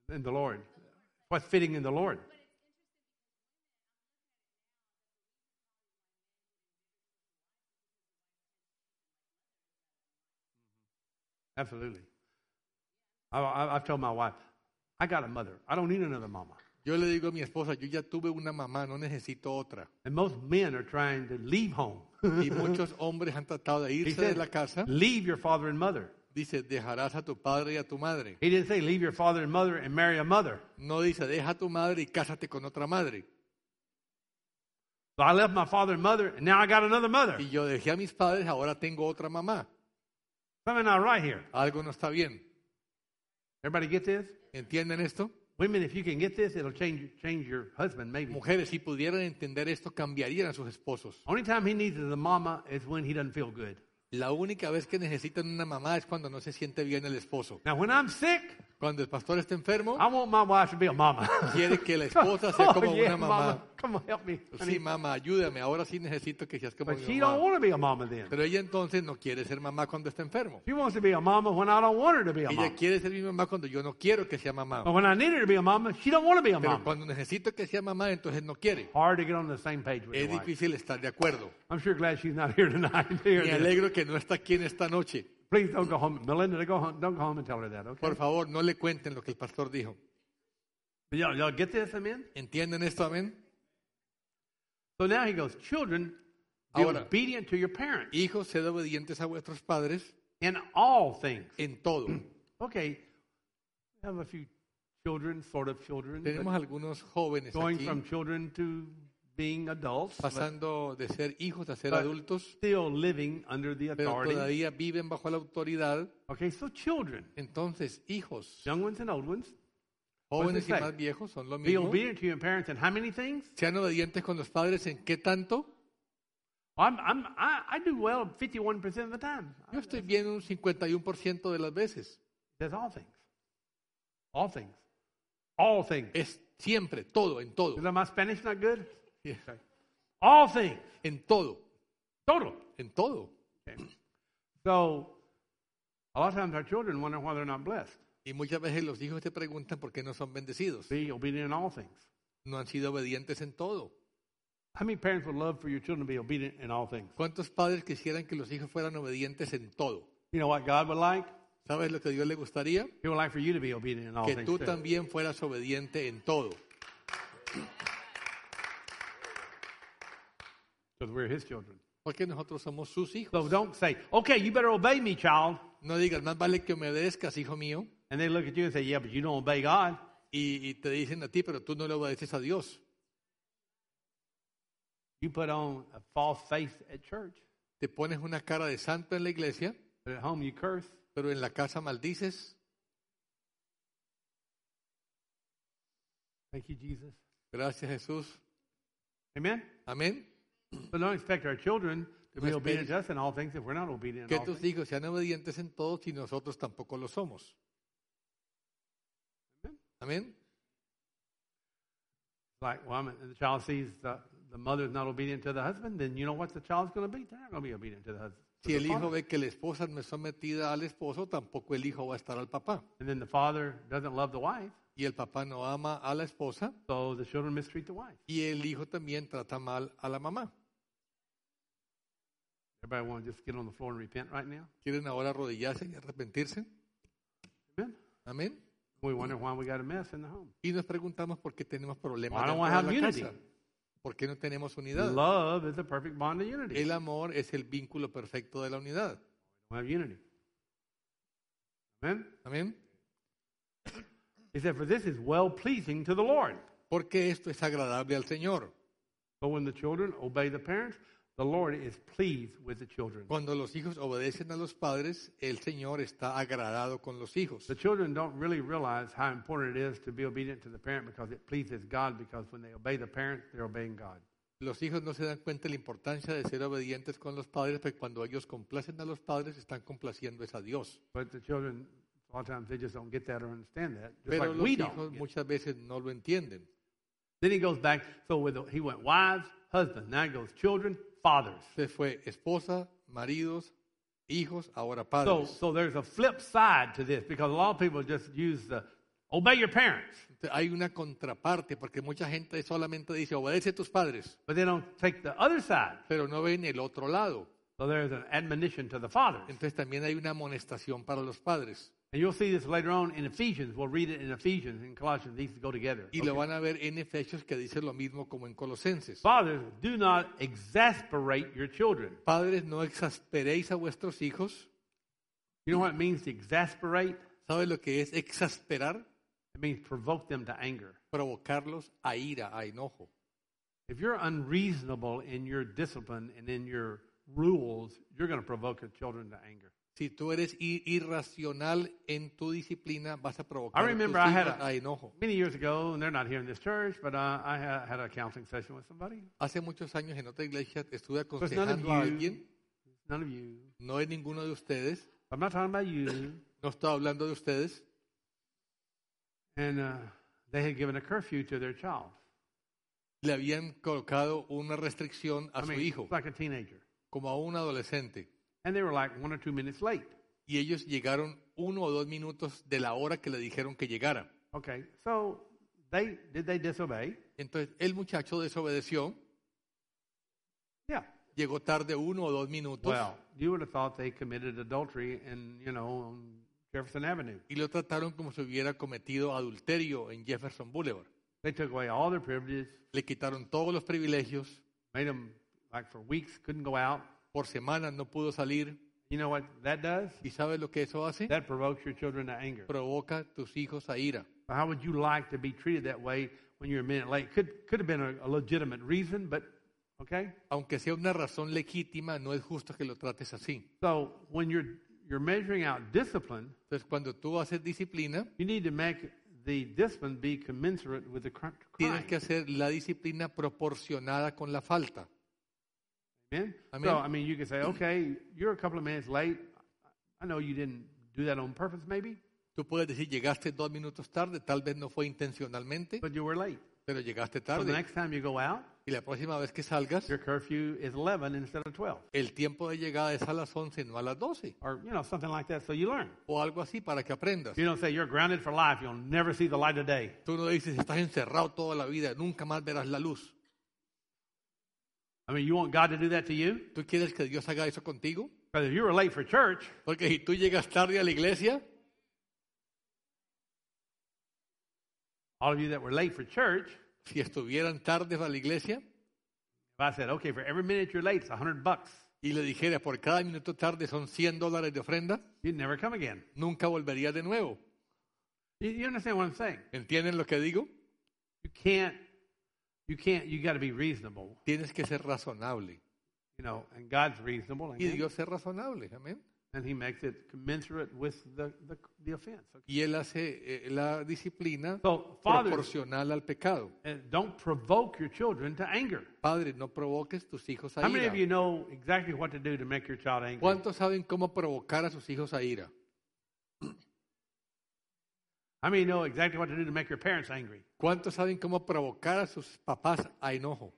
in the Lord. What's fitting in the Lord. Absolutely. I've told my wife, I got a mother. I don't need another mama. Yo le digo a mi esposa, yo ya tuve una mamá, no necesito otra. And most men are trying to leave home. Y muchos hombres han tratado de He irse de said, la casa. leave your father and mother. Dice, dejarás a tu padre y a tu madre. He didn't say leave your father and mother and marry a mother. No dice, deja a tu madre y cásate con otra madre. So I left my father and mother, and now I got another mother. Y yo dejé a mis padres, ahora tengo otra mamá. Something not right here. Algo no está bien. Everybody get this? ¿Entienden esto? Women, if you can get this, it'll change your husband maybe. Mujeres, si pudieran entender esto, cambiarían a sus esposos. Only time he needs a mama is when he doesn't feel good. La única vez que necesitan una mamá es cuando no se siente bien el esposo. Now, when I'm sick, Cuando el pastor está enfermo, I want my wife to be a mama. quiere que la esposa sea como yeah, una mamá. Come on, help me. Sí, mamá, ayúdame. Ahora sí necesito que seas como But mi she don't mamá. want to be a mama then. Pero ella entonces no quiere ser mamá cuando está enfermo. She wants to be a mama when I don't want her to be a Ella mama. quiere ser mi mamá cuando yo no quiero que sea mamá. But when I need her to be a mama, she don't want to be a Pero mama. cuando necesito que sea mamá, entonces no quiere. Hard to get on the same page with Es your wife. difícil estar de acuerdo. I'm sure glad she's not here tonight. to hear Me this. alegro que no está aquí en esta noche. Please don't go home. Melinda, don't go home and tell her that, okay? Por favor, no le cuenten lo que el pastor dijo. Y'all get this, amen? ¿Entienden esto, amén? So now he goes, children, be Ahora. obedient to your parents Hijos, sed obedientes a vuestros padres in all things. en todo. Okay, we have a few children, sort of children, Tenemos but algunos jóvenes going aquí from children to being adults, but pasando de ser hijos a ser But- adultos, still living under the pero authority. todavía viven bajo la autoridad. Okay, so children, Entonces, hijos, young ones and old ones, jóvenes y say? más viejos son lo be mismo. obedient to your parents in how many things? Sean obedientes con los padres en qué tanto. I do well 51% of the time. Yo estoy bien un 51% de las veces. It says all things. All things. All things. Es siempre, todo, en todo. Is my Spanish not good? Yeah. All things. En todo, Total. en todo. Okay. So, a lot of times our children wonder why they're not blessed. Y muchas veces los hijos te preguntan por qué no son bendecidos. Be obedient in all things. No han sido obedientes en todo. How many parents would love for your children to be obedient in all things? ¿Cuántos padres quisieran que los hijos fueran obedientes en todo? You know what God would like? ¿Sabes lo que a Dios le gustaría? He would like for you to be obedient in all Que things. tú too. también fueras obediente en todo. Because we're His children. Porque nosotros somos sus hijos. So don't say, okay, you better obey me, child. No digas, más vale que me obedezcas, hijo mío. And they look at you and say, yeah, but you don't obey God. Y te dicen a ti, pero tú no le obedeces a Dios. You put on a false face at church, Te pones una cara de santo en la iglesia, but at home you curse. pero en la casa maldices. Thank you, Jesus. Gracias, Jesús. Amen? Amén. But don't expect our children to be No obedient esperes to us in all things if we're not obedient in Que all tus things. hijos sean obedientes en todo si nosotros tampoco lo somos. Amén. Like, well, the child sees the mother's not obedient to the husband, then you know what the child's going to be? They're not going to be obedient to the husband. Si el hijo ve que la esposa no es sometida al esposo, tampoco el hijo va a estar al papá. And then the father doesn't love the wife, Y el papá no ama a la esposa, so the children mistreat the wife. y el hijo también trata mal a la mamá. Everybody want to just get on the floor and repent right now? ¿Quieren ahora arrodillarse y arrepentirse? Amen? Amén. We wonder why we got a mess in the home. Y nos preguntamos por qué tenemos problemas Why don't dentro we de have la unity? casa. ¿Por qué no tenemos unidad? Love is the perfect bond of unity. El amor es el vínculo perfecto de la unidad. We have unity. Amen? Amén. He said, for this is well pleasing to the Lord. Porque esto es agradable al Señor. So when the children obey the parents, the Lord is pleased with the children. Cuando los hijos obedecen a los padres, el Señor está agradado con los hijos. The children don't really realize how important it is to be obedient to the parent because it pleases God, because when they obey the parent, they're obeying God. Los hijos no se dan cuenta de la importancia de ser obedientes con los padres, porque cuando ellos complacen a los padres, están complaciendo es a Dios. But the children, a lot of times, they just don't get that or understand that. Just Pero like los we hijos don't. get it. muchas veces no lo entienden. Then he goes back. So he went wives, husbands. Now he goes children, fathers. Se fue esposa, maridos, hijos, ahora So, padres. so there's a flip side to this because a lot of people just use the obey your parents. Entonces, hay una contraparte, porque mucha gente solamente dice, obedece a tus padres, But they don't take the other side. pero no ven el otro lado. So there's an admonition to the fathers. Entonces también hay una amonestación para los padres. And you'll see this later on in Ephesians. We'll read it in Ephesians, in Colossians. These go together. Y Okay. lo van a ver en Efesios, que dice lo mismo como en Colosenses. Fathers, do not exasperate your children. Padres, no exasperéis a vuestros hijos. You know what it means to exasperate? ¿Sabes lo que es exasperar? It means provoke them to anger. Provocarlos a ira, a enojo. If you're unreasonable in your discipline and in your rules, you're going to provoke your children to anger. Si tú eres irracional en tu disciplina, vas a I provocar a tus remember I had hijos a enojo. many years ago, and they're not here in this church, but I had a counseling session with somebody. Hace muchos años en otra iglesia estuve Pues none of aconsejando a you. alguien, None of you. no es ninguno de ustedes, I'm not talking about you. no estoy hablando de ustedes, And they had given a curfew to their child. le habían colocado una restricción a I su mean, hijo, it's like a teenager. como a un adolescente. And they were like 1 or 2 minutes late. Y ellos llegaron 1 o 2 minutos de la hora que le dijeron que llegara. Okay, so did they disobey? Entonces el muchacho desobedeció, Yeah. llegó tarde 1 o 2 minutos Well, you would have thought they committed adultery in, on Jefferson Avenue. y lo trataron como si hubiera cometido adulterio en Jefferson Boulevard. They took away all their privileges, Le quitaron todos los privilegios, made them, like for weeks, couldn't go out. por semanas no pudo salir. You know what that does? ¿Y sabes lo que eso hace? That provokes your children to anger. Provoca a tus hijos a ira. How would you like to be treated that way when you're a minute late? Could have been a legitimate reason, but okay. Aunque sea una razón legítima, no es justo que lo trates así. So when you're measuring out discipline, Entonces, cuando tú haces disciplina, you need to make the discipline be commensurate with the tienes crime. que hacer la disciplina proporcionada con la falta. Amen? Amen. So, I mean, you can say, okay, you're a couple of minutes late. I know you didn't do that on purpose, maybe, Tú puedes decir, llegaste 2 minutos tarde, tal vez no fue intencionalmente, but you were late. pero llegaste So the tarde. next time you go out, Y la próxima vez que salgas, your curfew is 11 instead of 12, el tiempo de llegada es a las 11, no a las 12. or something like that. So you learn. O algo así para que aprendas. You don't say you're grounded for life. You'll never see the light of day. Tú no dices, estás encerrado toda la vida, nunca más verás la luz. I mean, you want God to do that to you? ¿Tú quieres que Dios haga eso contigo? Because if you were late for church, Porque si tú llegas tarde a la iglesia, all of you that were late for church, si estuvieran tarde a la iglesia if I said, okay, for every minute you're late, it's $100, y le dijera por cada minuto tarde son $100 de ofrenda, you'd never come again. nunca volvería de nuevo. You understand what I'm saying? ¿Entienden lo que digo? You got to be reasonable, Tienes que ser razonable. and God's reasonable, Y amen? Dios es razonable, amén. And He makes it commensurate with the offense. Okay? Y Él hace la disciplina So, fathers, proporcional al pecado. don't provoke your children to anger. Padre, no provoques tus hijos a How many of you ira. know exactly what to do to make your child angry? ¿Cuántos saben cómo provocar a sus hijos a ira? How many know exactly what to do to make your parents angry? ¿Cuántos saben cómo provocar a sus papás a enojo?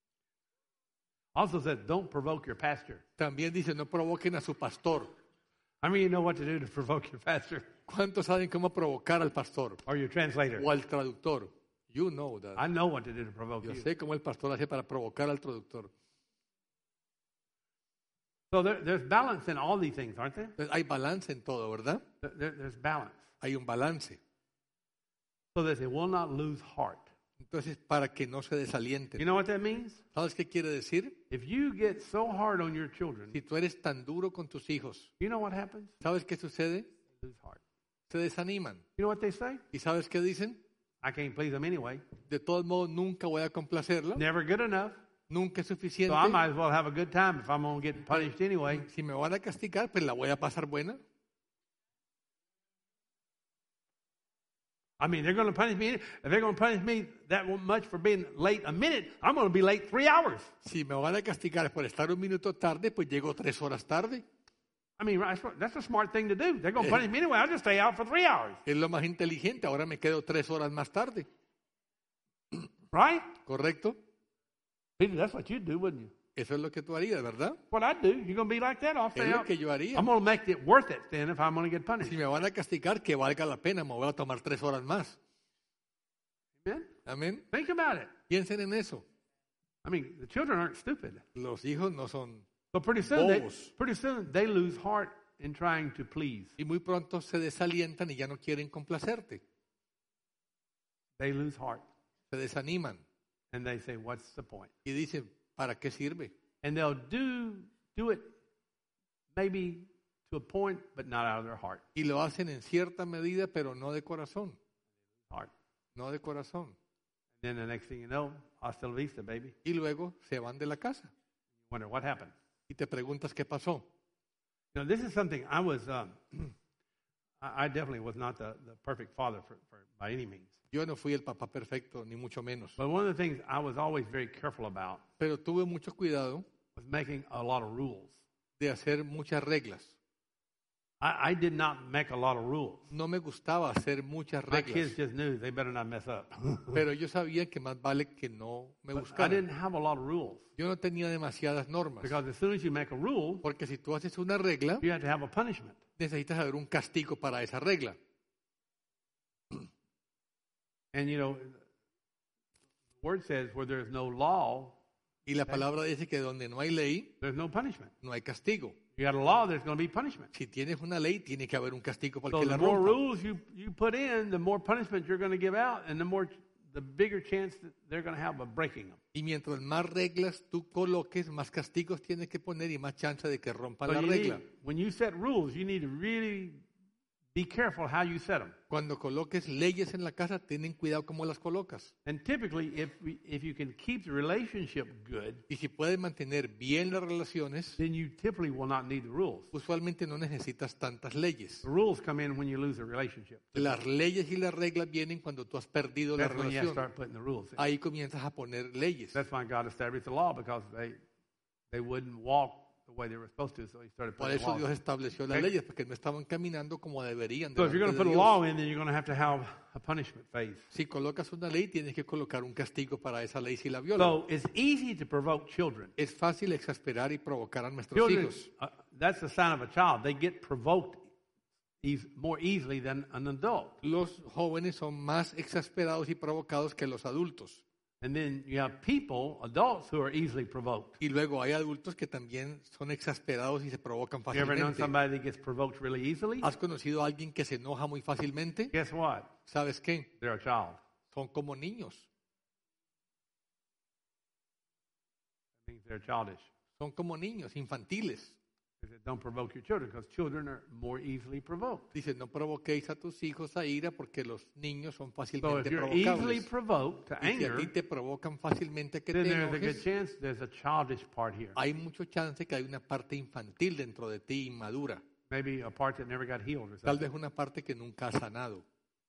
Also said, don't provoke your pastor. También dice, no provoquen a su pastor. How many of you know what to do to provoke your pastor ¿Cuántos saben cómo provocar al pastor or your translator? o al traductor? You know that. I know what to do to provoke Yo you. sé cómo el pastor hace para provocar al traductor. So there's balance in all these things, aren't there? Entonces, hay balance en todo, ¿verdad? There's balance. Hay un balance. So that they will not lose heart. Entonces, para que no se desalienten. You know what that means? ¿Sabes qué quiere decir? If you get so hard on your children, Si tú eres tan duro con tus hijos, you know what happens? ¿sabes qué sucede? They lose heart. Se desaniman. You know what they say? ¿Y sabes qué dicen? I can't please them anyway. De todos modos, nunca voy a complacerla. Never good enough. Nunca es So suficiente. I might as well have a good time if I'm going to get punished anyway. Si me van a castigar, pues la voy a pasar buena. I mean, they're going to punish me. If they're going to punish me that much for being late a minute, I'm going to be late 3 hours. Si me van a castigar por estar 1 minuto tarde, pues llego 3 horas tarde. I mean, that's a smart thing to do. They're going to punish me anyway. I'll just stay out for 3 hours. Es lo más inteligente. Ahora me quedo 3 horas más tarde. Right? ¿Correcto? Peter, that's what you'd do, wouldn't you? Eso es lo que tú harías, ¿verdad? What I do, you're going to be like that? I'll Es say, lo que yo haría. I'm going to make it worth it then if I'm going to get punished. Si me van a castigar, que valga la pena, me voy a tomar 3 horas más. Amen? Amén. Think about it. Piensen en eso. I mean, the children aren't stupid. Los hijos no son... So pretty soon they lose heart in trying to please. Y muy pronto se desalientan y ya no quieren complacerte. They lose heart. Se desaniman And they say, what's the point? y dicen, ¿para qué sirve? And they'll do it maybe to a point, but not out of their heart. Y lo hacen en cierta medida, pero no de corazón. Heart. No de corazón. Then the next thing you know, hasta la vista, baby. Y luego se van de la casa. You wonder what happened. Y te preguntas qué pasó. You know, this is something I was, I definitely was not the perfect father for by any means. Yo no fui el papá perfecto, ni mucho menos. But one of the things I was always very careful about Pero tuve mucho cuidado was making a lot of rules. de hacer muchas reglas. I did not make a lot of rules. No me gustaba hacer muchas My kids reglas. just knew they better not mess up. Pero yo sabía que más vale que no me But I buscaran. didn't have a lot of rules Yo no tenía demasiadas normas. because as soon as you make a rule, Porque si tú haces una regla, you have to have a punishment. necesitas haber un castigo para esa regla. And you know, the word says where there is no law, Y la palabra dice que donde no hay ley, there's no punishment. no hay castigo. You got a law, there's going to be punishment. Si tienes una ley, tiene que haber un castigo para So el que the la more rompa. rules you put in, the more punishment you're going to give out, and the bigger chance that they're going to have of breaking them. Y mientras más reglas tú coloques, más castigos tienes que poner y más chance de que rompan So la you regla. need, when you set rules, you need to really be careful how you set them. Cuando coloques leyes en la casa, ten cuidado cómo las colocas. And typically, if you can keep the relationship good, Y si puedes mantener bien las relaciones, then you typically will not need the rules. usualmente no necesitas tantas leyes. The rules come in when you lose a relationship. Las leyes y las reglas vienen cuando tú has perdido la That's when you have to relación. start putting the rules in. Ahí comienzas a poner leyes. That's why God established the law, because they wouldn't walk the way they were supposed to, so he started Por putting eso Dios laws. estableció las Okay. leyes, porque no estaban caminando como deberían. So if you're going delante to de put a Dios. law in, then you're going to have a punishment phase. Si colocas una ley, tienes que colocar un castigo para esa ley si la viola. So it's easy to provoke children. Es fácil exasperar y provocar a nuestros Children, hijos. that's the sign of a child. They get provoked more easily than an adult. Los jóvenes son más exasperados y provocados que los adultos. And then you have people, adults, who are easily provoked. Y luego hay adultos que también son exasperados y se provocan You ever known fácilmente. somebody that gets provoked really easily? ¿Has conocido a alguien que se enoja muy fácilmente? Guess what? ¿Sabes qué? They're a child. Son como niños. That means they're childish. Son como niños, infantiles. He said, don't provoke your children, because children are more easily provoked. Dice, no provoquéis a tus hijos a ira porque los niños son So if fácilmente you're easily provocables. provoked to Y si a anger, ti te provocan fácilmente que then te there's a good enojes, chance there's a childish part here. hay mucho chance que hay una parte infantil dentro de ti, inmadura. Maybe a part that never got healed or Tal something. vez una parte que nunca ha sanado.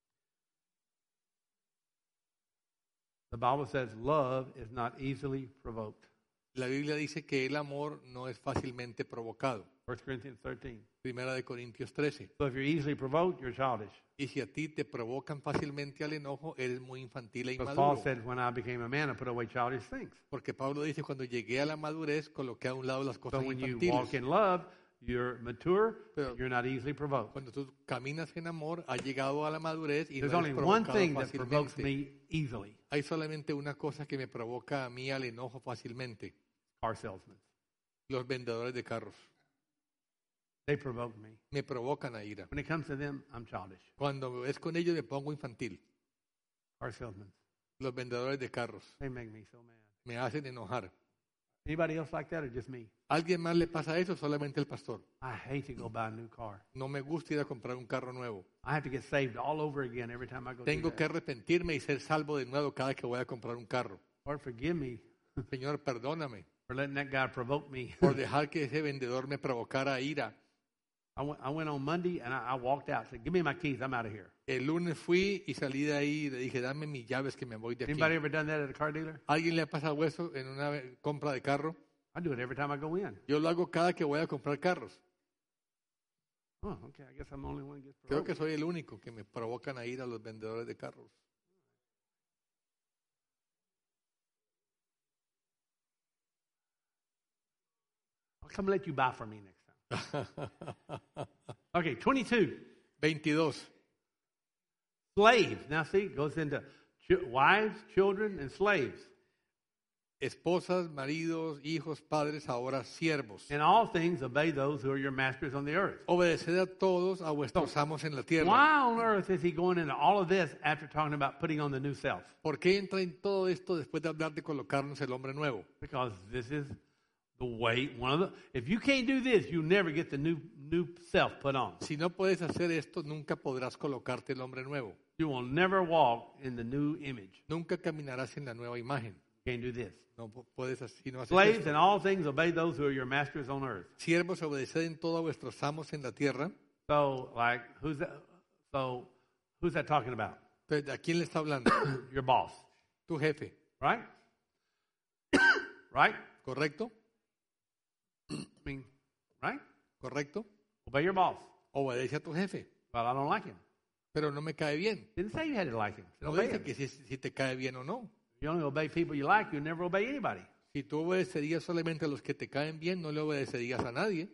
The Bible says love is not easily provoked. La Biblia dice que el amor no es fácilmente provocado. 1 Corinthians 13. Primera de Corintios 13. So if you're easily provoked, you're childish. Y si a ti te provocan fácilmente al enojo, eres muy infantil e Because Paul inmaduro. said, when I became a man, I put away childish things. Porque Pablo dice, cuando llegué a la madurez, coloqué a un lado las So cosas when you walk infantiles. in love, you're mature, Pero- you're not easily provoked. Cuando tú caminas en amor, has llegado a la madurez y There's no only eres one provocado thing that provokes fácilmente. me easily, Hay solamente una cosa que me provoca a mí al enojo fácilmente. car salesmen. Los vendedores de carros. They provoke me. Me provocan a ira. When it comes to them, I'm childish. Cuando es con ellos me pongo infantil. Car salesmen, Los vendedores de carros they make me so mad. me hacen enojar. Anybody else like that or just me? ¿Alguien más le pasa eso? Solamente el pastor. I hate to go buy a new car. No me gusta ir a comprar un carro nuevo. I have to get saved all over again every time I go Tengo do que that. arrepentirme y ser salvo de nuevo cada que voy a comprar un carro. Lord, forgive me Señor, perdóname for letting that guy provoke me. por dejar que ese vendedor me provocara ira. I went on Monday and I walked out. Said, "Give me my keys. I'm out of here." El lunes fui y salí de ahí y le dije, dame mis llaves que me voy de aquí. Anybody ever done that at a car dealer? ¿Alguien le ha pasado eso en una compra de carro? I do it every time I go in. Yo lo hago cada que voy a comprar carros. Oh, okay. I guess I'm the only one that gets Creo provoked. que soy el único que me provocan a ir a los vendedores de carros. come let you buy for me next time. Okay, 22. 22. Slaves. Now see, it goes into wives, children, and slaves. Esposas, maridos, hijos, padres, ahora siervos. In all things, obey those who are your masters on the earth. Obedeced a todos a vuestros amos en la tierra. Why on earth is he going into all of this after talking about putting on the new self? ¿Por qué entra en todo esto después de hablar de colocarnos el hombre nuevo? Because this is the way, if you can't do this, you never get the new self put on. Si no puedes hacer esto, nunca podrás colocarte el hombre nuevo. You will never walk in the new image. Nunca caminarás en la nueva imagen. You can't do this. No puedes así, no haces Slaves, esto. in all things, obey those who are your masters on earth. Siervos, obedeced en todo a vuestros amos en la tierra. So, like, who's that talking about? Entonces, ¿a quién le está hablando? Your boss, Tu jefe, right? Right? ¿correcto? I mean, right? ¿Correcto? Obey your boss. Obedece a tu jefe, Well, I don't like him. pero no me cae bien. Didn't say you had to like him. No Obey dice him. que si te cae bien o no. You only obey people you like. You never obey anybody. Si tú obedecerías solamente a los que te caen bien, no le obedecerías a nadie.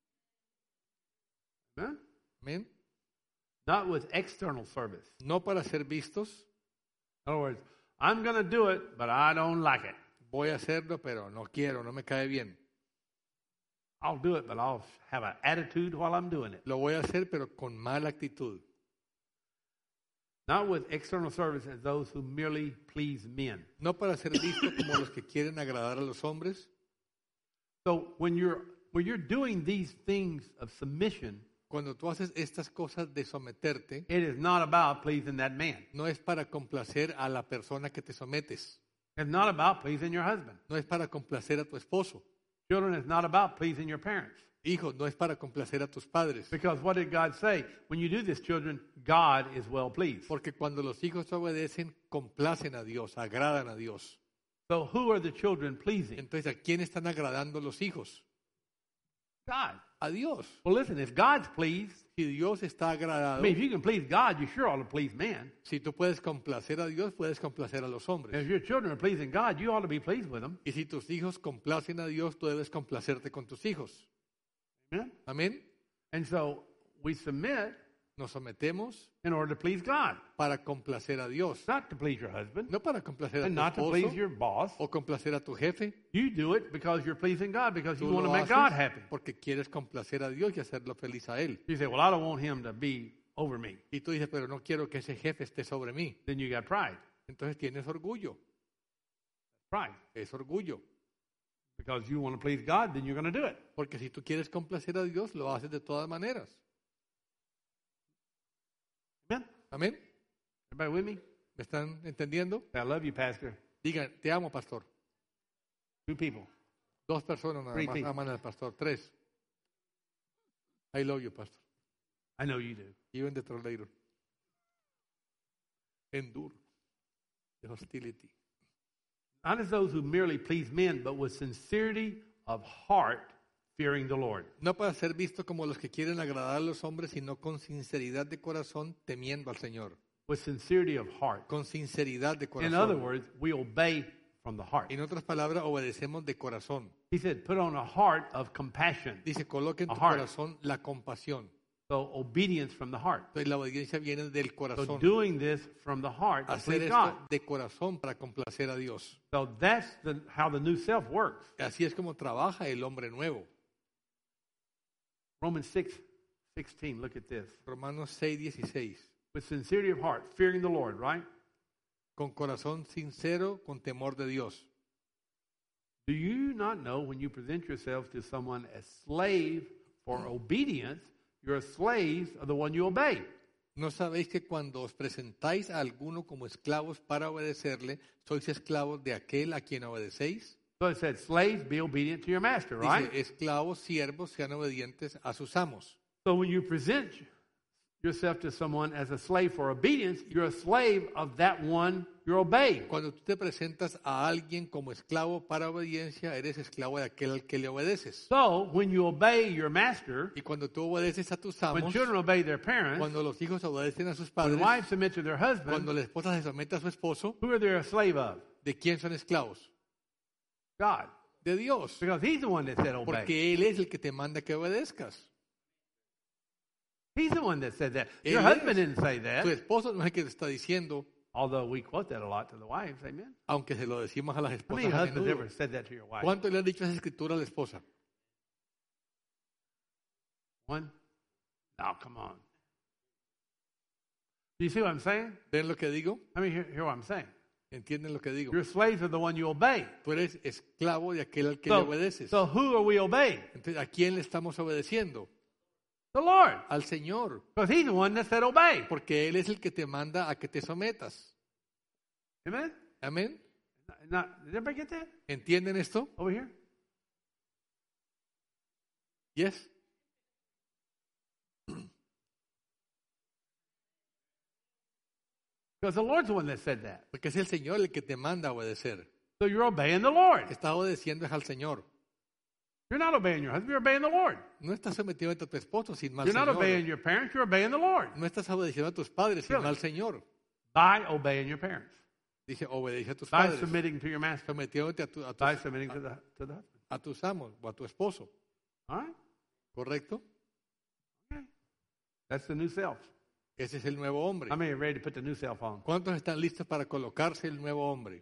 Huh? Amén. Not with external service. No para ser vistos. In other words, I'm going to do it, but I don't like it. Voy a hacerlo, pero no quiero, no me cae bien. I'll do it, but I'll have an attitude while I'm doing it. Lo voy a hacer, pero con mala actitud. Not with external service as those who merely please men. No para ser visto como los que quieren agradar a los hombres. So when you're doing these things of submission, Cuando tú haces estas cosas de someterte, it is not about pleasing that man. no es para complacer a la persona que te sometes. It's not about pleasing your husband. No es para complacer a tu esposo. Children, it's not about pleasing your parents. Hijos, no es para complacer a tus padres. Because what did God say? When you do this, children, God is well pleased. Porque cuando los hijos obedecen, complacen a Dios, agradan a Dios. So who are the children pleasing? Entonces, ¿a quién están agradando los hijos? God. A Dios. Well, listen, if God's pleased, Si Dios está I agradado, mean, if you can please God, you sure ought to please man. si tú puedes complacer a Dios, puedes complacer a los hombres. If your children are pleasing God, you ought to be pleased with them. Y si tus hijos complacen a Dios, tú debes complacerte con tus hijos. Amen? Amén. And so we submit Nos sometemos in order to please God, para complacer a Dios, not to please your husband no para complacer a and tu not to please esposo your boss. o complacer a tu jefe. You do it because you're pleasing God, because you Tú want to lo make God haces happy. porque quieres complacer a Dios y hacerlo feliz a Él. You say, well, I don't want him to be over me. Y tú dices, pero no quiero que ese jefe esté sobre mí. Then you got pride. Entonces tienes orgullo. Pride. Es orgullo. Because you want to please God, then you're going to do it. Porque si tú quieres complacer a Dios, lo haces de todas maneras. Amen? Amén. Everybody with me? ¿Me están entendiendo? I love you, Pastor. Digan, te amo, pastor. 2 people. 2 personas nada Three más people. aman al pastor. 3. I love you, pastor. I know you do. Even the troleiro. Endure the hostility. Not as those who merely please men, but with sincerity of heart, fearing the Lord. No para ser visto como los que quieren agradar a los hombres, sino con sinceridad de corazón, temiendo al Señor. With sincerity of heart. Con sinceridad de In other corazón. words, we obey from the heart. En otras palabras, obedecemos de corazón. He said, put on a heart of compassion. Dice, coloque en A tu heart. corazón la compasión. So obedience from the heart. Entonces la obediencia viene del So corazón. doing this from the heart to Hacer please esto God. de corazón para complacer a Dios. So that's how the new self works. Así es como trabaja el hombre nuevo. Romans 6:16. Look at this. Romanos 6:16. With sincerity of heart, fearing the Lord, right? Con corazón sincero, con temor de Dios. Do you not know when you present yourselves to someone as slave for obedience, you're slaves of the one you obey? ¿No sabéis que cuando os presentáis a alguno como esclavos para obedecerle, sois esclavos de aquel a quien obedecéis? So it said, slaves, be obedient to your master, right? Dice, esclavos, siervos, sean obedientes a sus amos. So when you present yourself to someone as a slave for obedience, you're a slave of that one you're obeying. Cuando tú te presentas a alguien como esclavo para obediencia, eres esclavo de aquel al que le obedeces. So when you obey your master, Y cuando tú obedeces a tus when amos, children obey their parents, cuando los hijos obedecen a sus when padres, wives submit to their cuando husband, la esposa se somete a su esposo, who are they a slave of? ¿de quién son esclavos? God. de Dios. Because He's the one that said obey. Porque Él es el que te manda que obedezcas. He's the one that said that. Él Your husband es. didn't say Tu that. esposo no es el que te está diciendo, Although we quote that a lot to the wives. Amen. aunque se lo decimos a las How esposas many a husbands menudo. ever said that to your wife? ¿Cuánto le han dicho esa escritura a la esposa? One? No, come on. Do you see what I'm saying? ¿Ven lo que digo? I mean, hear what I'm saying. ¿Entienden lo que digo? Your slaves are the one you obey. Tú eres esclavo de aquel al que le obedeces. So who are we obeying? Entonces, ¿a quién le estamos obedeciendo? The Lord. Al Señor. Because He's the one that said obey. Porque Él es el que te manda a que te sometas. Amen? ¿Amén? Did everybody get that? ¿Entienden esto? Over here? Yes. Because the Lord's the one that said that. Porque es el Señor el que te manda a obedecer. So you're obeying the Lord. Estás obedeciendo es al Señor. You're not obeying your husband, you're obeying the Lord. No estás sometido a tu esposo sin mal You're not Señor. obeying your parents, you're obeying the Lord. No estás obedeciendo a tus padres sin Really? mal Señor. By obeying your parents. Dice, obedece a tus By padres. submitting to your master. Sometiéndote By submitting to the husband. a tus amos o a tu esposo. All right? ¿Correcto? Okay. That's the new self. Ese es el nuevo hombre. How many are ready to put the new self on? ¿Cuántos están listos para colocarse el nuevo hombre?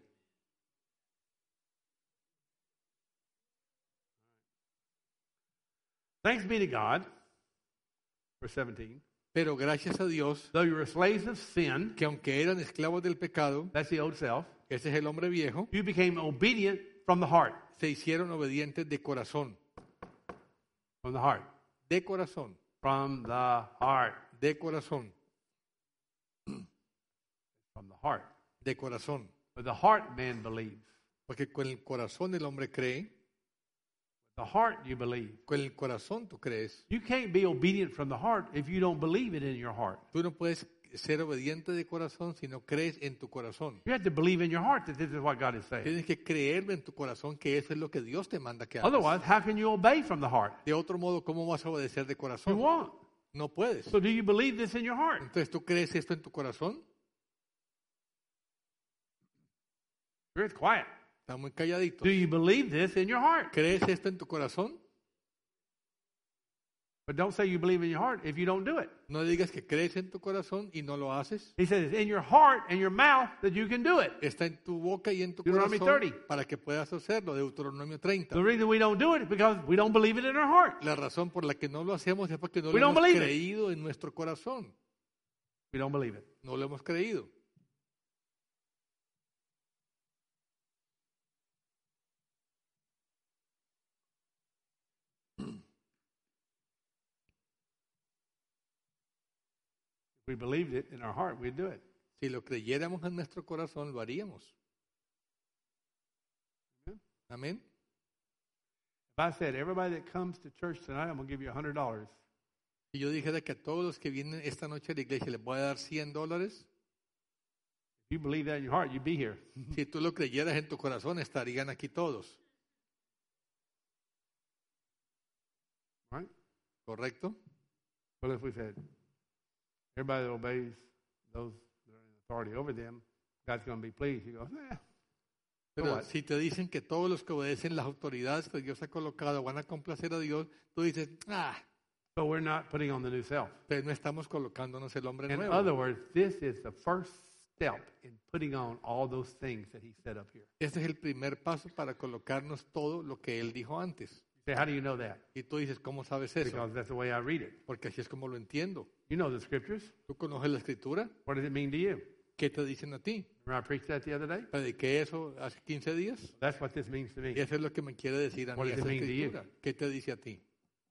Thanks be to God. Verse 17. Pero gracias a Dios, Though you were slaves of sin, que aunque eran esclavos del pecado, that's the old self, ese es el hombre viejo, you became obedient from the heart. se hicieron obedientes de corazón. From the heart. De corazón. From the heart. De corazón. From the heart. De corazón. With the heart man believes. Porque con el corazón el hombre cree. With the heart you believe. Con el corazón tú crees. You can't be obedient from the heart if you don't believe it in your heart. Tú no puedes ser obediente de corazón si no crees en tu corazón. You have to believe in your heart that this is what God is saying. Tienes que creerlo en tu corazón que eso es lo que Dios te manda que hagas. Otherwise, how can you obey from the heart? De otro modo, ¿cómo vas a obedecer de You corazón? won't. No puedes. So do you believe this in your heart? Entonces, ¿tú crees esto en tu corazón? Sure, it's quiet. Está muy calladito. Do you believe this in your heart? ¿Crees esto en tu corazón? But don't say you believe in your heart if you don't do it. No digas que crees en tu corazón y no lo haces. He says it's in your heart and your mouth that you can do it. Está en tu boca y en tu Deuteronomy corazón 30. para que puedas hacerlo. Deuteronomio 30. The reason we don't do it is because we don't believe it in our heart. La razón por la que no lo hacemos es porque no We lo don't hemos believe it. creído en nuestro corazón. We don't believe it. No lo hemos creído. If we believed it in our heart, we'd do it. Si lo creyéramos en nuestro corazón, lo haríamos. Amen. Amén. If I said, everybody that comes to church tonight, I'm going to give you $100. Si yo dijera que a todos los que vienen esta noche a la iglesia les voy a dar $100, If you believe that in your heart, you'd be here. si tú lo creyeras en tu corazón, estarían aquí todos. Right? ¿Correcto? Well, if we said, everybody that obeys those that are in authority over them, God's going to be pleased. You go, Pero what? si te dicen que todos los que obedecen las autoridades que Dios ha colocado van a complacer a Dios, tú dices, So we're not putting on the new self. pero no estamos colocándonos el hombre In nuevo. other words, this is the first step in putting on all those things that he set up here. Este es el primer paso para colocarnos todo lo que Él dijo antes. You say, how do you know that? Y tú dices, ¿cómo sabes eso? Because that's the way I read it. Porque así es como lo entiendo. You know the scriptures. ¿Tú conoces la Escritura? What does it mean to you? ¿Qué te dicen a ti? Remember I preached that the other day? ¿Prediqué eso hace 15 días? That's what this means to me. Y eso es lo que me quiere decir a What mí does it esa mean to you? Escritura. ¿Qué te dice a ti?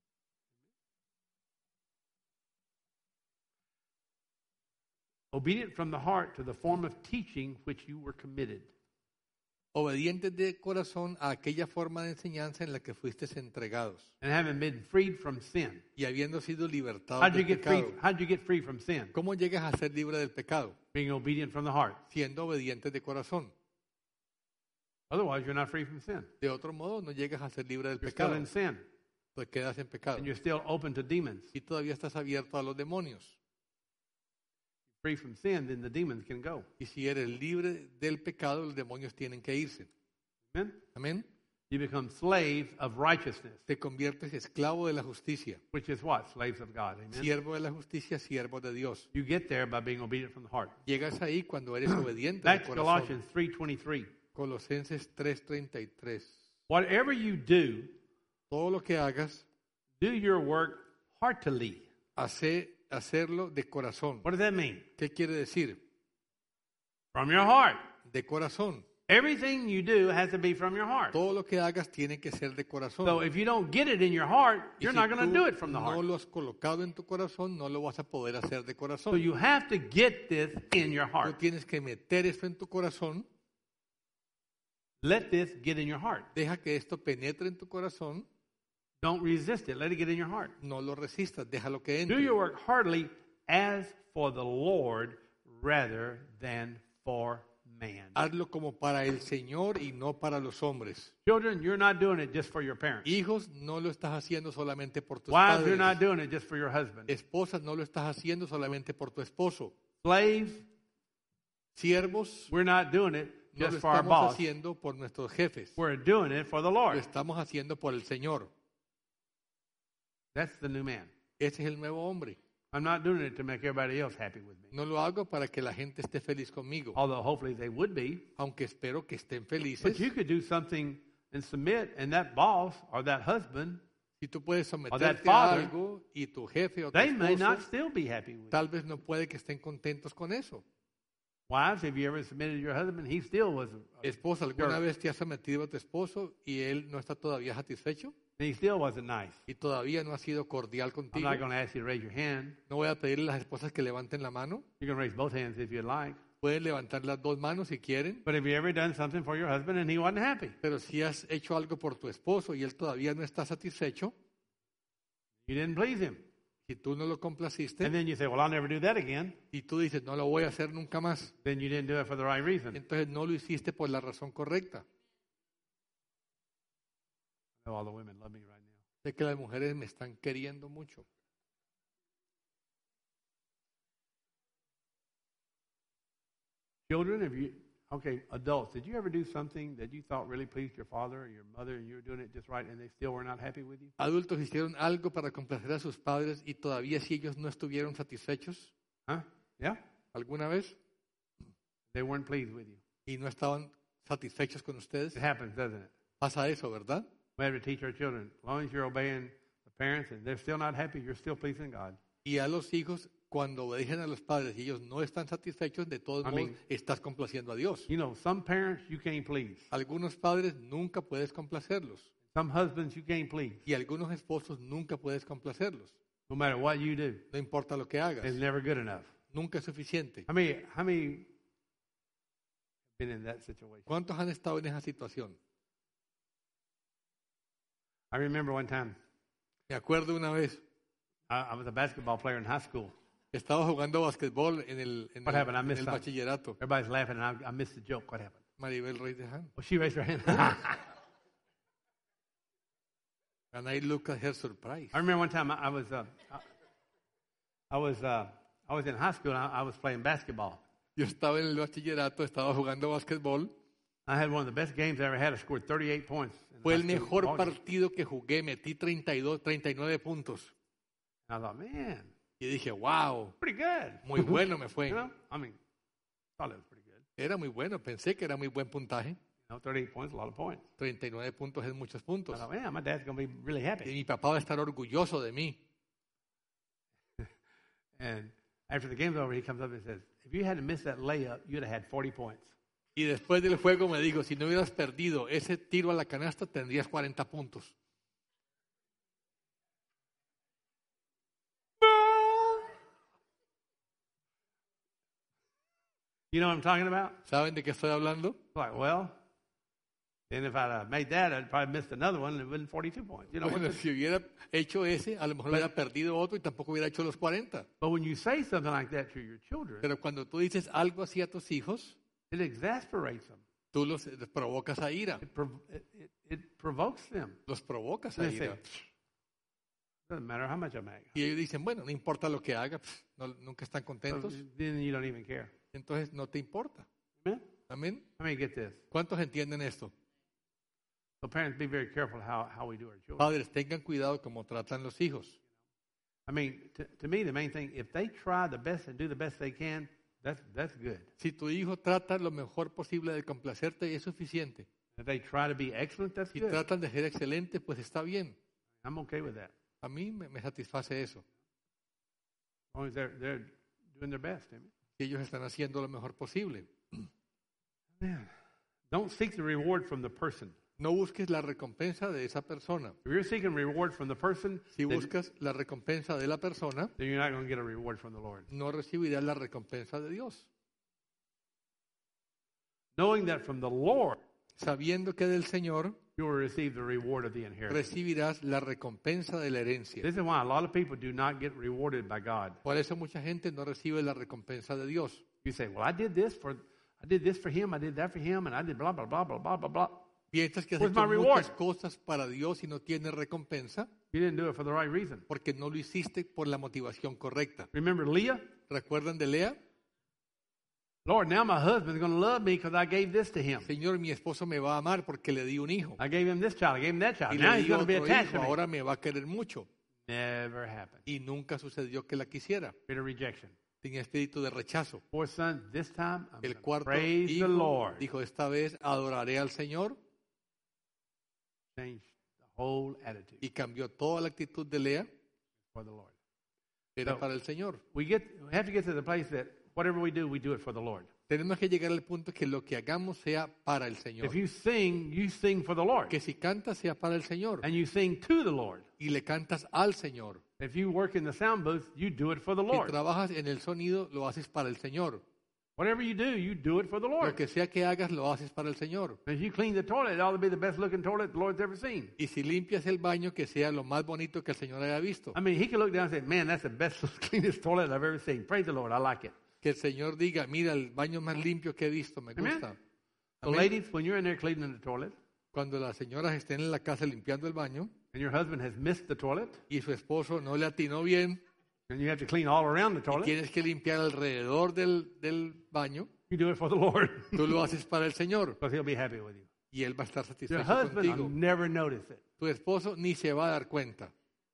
Obedient from the heart to the form of teaching which you were committed. Obedientes de corazón a aquella forma de enseñanza en la que fuiste entregados And having been freed from sin. y habiendo sido libertados How'd you del get free? pecado. How'd you get free from sin? ¿Cómo llegas a ser libre del pecado? Being obedient from the heart. Siendo obedientes de corazón. Otherwise, you're not free from sin. De otro modo, no llegas a ser libre del You're still pecado. in sin, Pues quedas en pecado. and you're still open to demons. Y todavía estás abierto a los demonios. Free from sin, then the demons can go. Y si eres libre del pecado, los demonios tienen que irse. Amen? Amén. You become slaves of righteousness, te conviertes esclavo de la justicia. which is what? Slaves of God. Amen. Siervo de la justicia, siervo de Dios. You get there by being obedient from the heart. Llegas ahí cuando eres obediente de That's corazón. Colossians 3:23. Colosenses 3:33. Whatever you do, Todo lo que hagas, do your work heartily. hacerlo de corazón. What does that mean? ¿Qué quiere decir? From your heart. De corazón. Everything you do has to be from your heart. Todo lo que hagas tiene que ser de corazón. So if you don't get it in your heart, Y you're si not going to tú do it from the no heart. lo has colocado en tu corazón, no lo vas a poder hacer de So corazón. you have to get this in your Tú heart. tienes que meter esto en tu corazón. Let this get in your heart. Deja que esto penetre en tu corazón. Don't resist it. Let it get in your heart. No lo resistas, déjalo que Do entre. your work heartily as for the Lord rather than for man. Hazlo como para el Señor y no para los hombres. Children, you're not doing it just for your parents. Hijos, no lo estás haciendo solamente por tus Wives, you're not padres. doing it just for your husband. Esposas, no lo estás haciendo solamente por tu esposo. Slaves, Siervos, we're not doing it no lo just for our estamos boss. haciendo por nuestros jefes. We're doing it for the Lo Lord. estamos haciendo por el Señor. That's the new man. Ese es el nuevo hombre. I'm not doing it to make everybody else happy with me. No lo hago para que la gente esté feliz conmigo, Although hopefully they would be. aunque espero que estén But felices. you could do something and submit, and that boss or that husband, Si tú puedes that someterte a father, algo y tu jefe o tu they may not esposo, still be happy with you. tal vez no puede que estén contentos con eso. Wives, have you ever submitted to your husband? He still was, Esposa, ¿alguna Sure. vez te has sometido a tu esposo y él no está todavía satisfecho? he still wasn't nice. Y todavía no ha sido cordial I'm contigo. not going to ask you to raise your hand. No voy a pedirle a las esposas que levanten la mano. You can raise both hands if you'd like. Pueden levantar las dos manos si quieren. But have you ever done something for your husband and he wasn't happy? Pero si has hecho algo por tu esposo y él todavía no está satisfecho, You didn't please him. si tú no lo complaciste And then you say, well, I'll never do that again. y tú dices, no lo voy a hacer nunca más, Then you didn't do it for the right reason. entonces no lo hiciste por la razón correcta. I know all the women love me right now. Sé que las mujeres me están queriendo mucho. Children, adults, did you ever do something that you thought really pleased your father or your mother and you were doing it just right and they still were not happy with you? Adultos hicieron algo para complacer a sus padres y todavía si ellos no estuvieron satisfechos Huh? Yeah? alguna vez They weren't pleased with you. y no estaban satisfechos con ustedes. It happens, doesn't it? Pasa eso, ¿verdad? We have to teach our children, as long as you're obeying the parents and they're still not happy, you're still pleasing God. Y a los hijos, cuando obedecen a los padres y ellos no están satisfechos, de todos modos Amén. estás complaciendo a Dios. You know, some parents you can't please. Algunos padres nunca puedes complacerlos Some husbands you can't please. y algunos esposos nunca puedes complacerlos. No matter what you do, No importa lo que hagas, it's never good enough. nunca es suficiente. How many have been in that situation? ¿Cuántos han estado en esa situación? I remember one time, Me acuerdo una vez, I was a basketball player in high school. estaba jugando basquetbol en What happened? I en missed el something. bachillerato. Everybody's laughing, and I missed the joke. What happened? Maribel raised her hand. Oh, she raised her hand. And I looked at her surprised. I remember one time I was in high school and I was playing basketball. Yo estaba en el bachillerato, estaba jugando basquetbol. I had one of the best games I ever had. I scored 38 points. in Fue el high school mejor ball game. partido que jugué, metí 39 puntos. And I thought, man, Y dije, wow, pretty good. muy bueno me You fue. know, I mean, thought it was pretty good. Era muy bueno, pensé que era muy buen puntaje. You know, 38 points, a lot of points. 39 puntos es muchos I puntos. thought, man, my dad's going to be really Y happy. mi papá va a estar orgulloso de mí. And after the game's over, he comes up and says, if you hadn't missed that layup, you'd have had 40 points. Y después del juego me dijo, si no hubieras perdido ese tiro a la canasta, tendrías 40 puntos. You know what I'm talking about? ¿Saben de qué estoy hablando? Like, well, then if I'd made that, I'd probably missed another one and it would have been 42 points. You know, Bueno, si hubiera hecho ese, a lo mejor hubiera perdido otro y tampoco hubiera hecho los 40. but when you say something like that to your children, Pero cuando tú dices algo así a tus hijos, it exasperates them. tú los provocas a ira. It provokes them. Los provocas a They say, ira. doesn't matter how much I make. Y ellos dicen, bueno, no importa lo que haga, nunca están So contentos. then you don't even care. Entonces no te importa. Amen? Amén. Let me get this. ¿Cuántos entienden esto? So parents, be very careful how we do our children. Padres, tengan cuidado como tratan los hijos. I mean, to me, the main thing, if they try the best and do the best they can, that's good. Si tu hijo trata lo mejor posible de complacerte, es suficiente. If they try to be excellent, that's Si good. tratan de ser excelentes, pues está bien. I'm okay with that. A mí me satisface eso. As long as they're doing their best. Amen. Si ellos están haciendo lo mejor posible. Man, don't seek the reward from the person. No busques la recompensa de esa persona. If you're seeking reward from the person, Si buscas la recompensa de la persona, then you're not going to get a reward from the Lord. no recibirás la recompensa de Dios. Knowing that from the Lord, Sabiendo que del Señor you will receive the reward of the inheritance. recibirás la recompensa de la herencia. This is why a lot of people do not get rewarded by God. Por eso mucha gente no recibe la recompensa de Dios. You say, well, I did this for him, I did that for him, and I did blah, blah, blah, blah, blah, blah, blah. Piensas que has Where's hecho my reward? muchas cosas para Dios y no tienes recompensa You didn't do it for the right reason. porque no lo hiciste por la motivación correcta. Remember Leah? ¿Recuerdan de Lea? Lord, now my husband's going to love me because I gave this to him. Señor, mi esposo me va a amar porque le di un hijo. I gave him this child, I gave him that child. Y Now le he's di going to be otro attached hijo, to me. ahora me va a querer mucho. Never happened. Y nunca sucedió que la quisiera. Bit of rejection. Tenía espíritu de rechazo. Fourth son, this time I'm El going to cuarto praise the hijo Lord. dijo, esta vez adoraré al Señor, Changed the whole attitude y cambió toda la actitud de Lea. for the Lord. Era No. para el Señor. We have to get to the place that whatever we do it for the Lord. Tenemos que llegar al punto que lo que hagamos sea para el Señor. If you sing for the Lord. Que si cantas sea para el Señor And you sing to the Lord. y le cantas al Señor. If you work in the sound booth, you do it for the Si Lord. trabajas en el sonido, lo haces para el Señor. Whatever you do it for the Lo Lord. que sea que hagas, lo haces para el Señor. If you clean the toilet, it ought to be the best looking toilet the Lord's ever seen. Y si limpias el baño, que sea lo más bonito que el Señor haya visto. I mean, he could look down and say, man, that's the best, cleanest toilet I've ever seen. Praise the Lord, I like it. Que el Señor diga, mira, el baño más limpio que he visto, me Amen. gusta. So Amén. ladies, when you're in there cleaning the toilet, Cuando las señoras estén en la casa limpiando el baño and your husband has missed the toilet, y su esposo no le atinó bien, and you have to clean all around the y toilet, tienes que limpiar alrededor del baño, you do it for the Lord. tú lo haces para el Señor Because he'll be happy with you. y Él va a estar Your satisfecho husband will contigo. never notice it. Tu esposo ni se va a dar cuenta.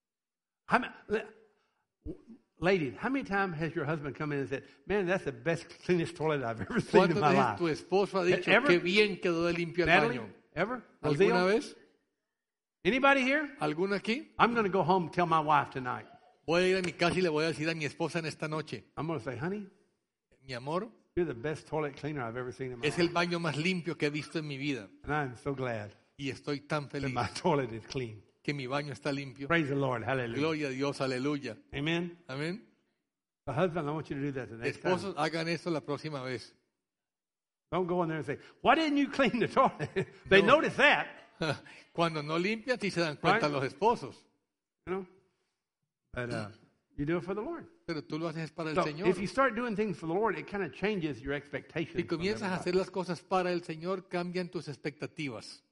Ladies, how many times has your husband come in and said, man, that's the best, cleanest toilet I've ever seen in ¿Cuántas my veces life? tu esposo ha dicho, Ever? qué bien quedó de limpio el Natalie, baño? ever? ¿Alguna Lucille? vez? Anybody here? ¿Alguno aquí? I'm going to go home and tell my wife tonight. Voy a ir a mi casa y le voy a decir a mi esposa en esta noche, I'm going to say, honey, mi amor, you're the best toilet cleaner I've ever seen in my es life. el baño más limpio que he visto en mi vida. And I'm so glad Y estoy tan that feliz my toilet is clean. que mi baño está limpio. Praise the Lord. Hallelujah. Gloria a Dios, aleluya. Amen. Amén. The husband, I want you to do that the next time. Esposos, hagan eso la próxima vez. Don't go in there and say, why didn't you clean the toilet? They No. notice that, Cuando no limpian, sí se dan cuenta Right. los esposos. you know. But you do it for the Lord. Pero tú lo haces para el So Señor. if you start doing things for the Lord, it kind of changes your expectations. Si from comienzas a everybody. hacer las cosas para el Señor, cambian tus expectativas.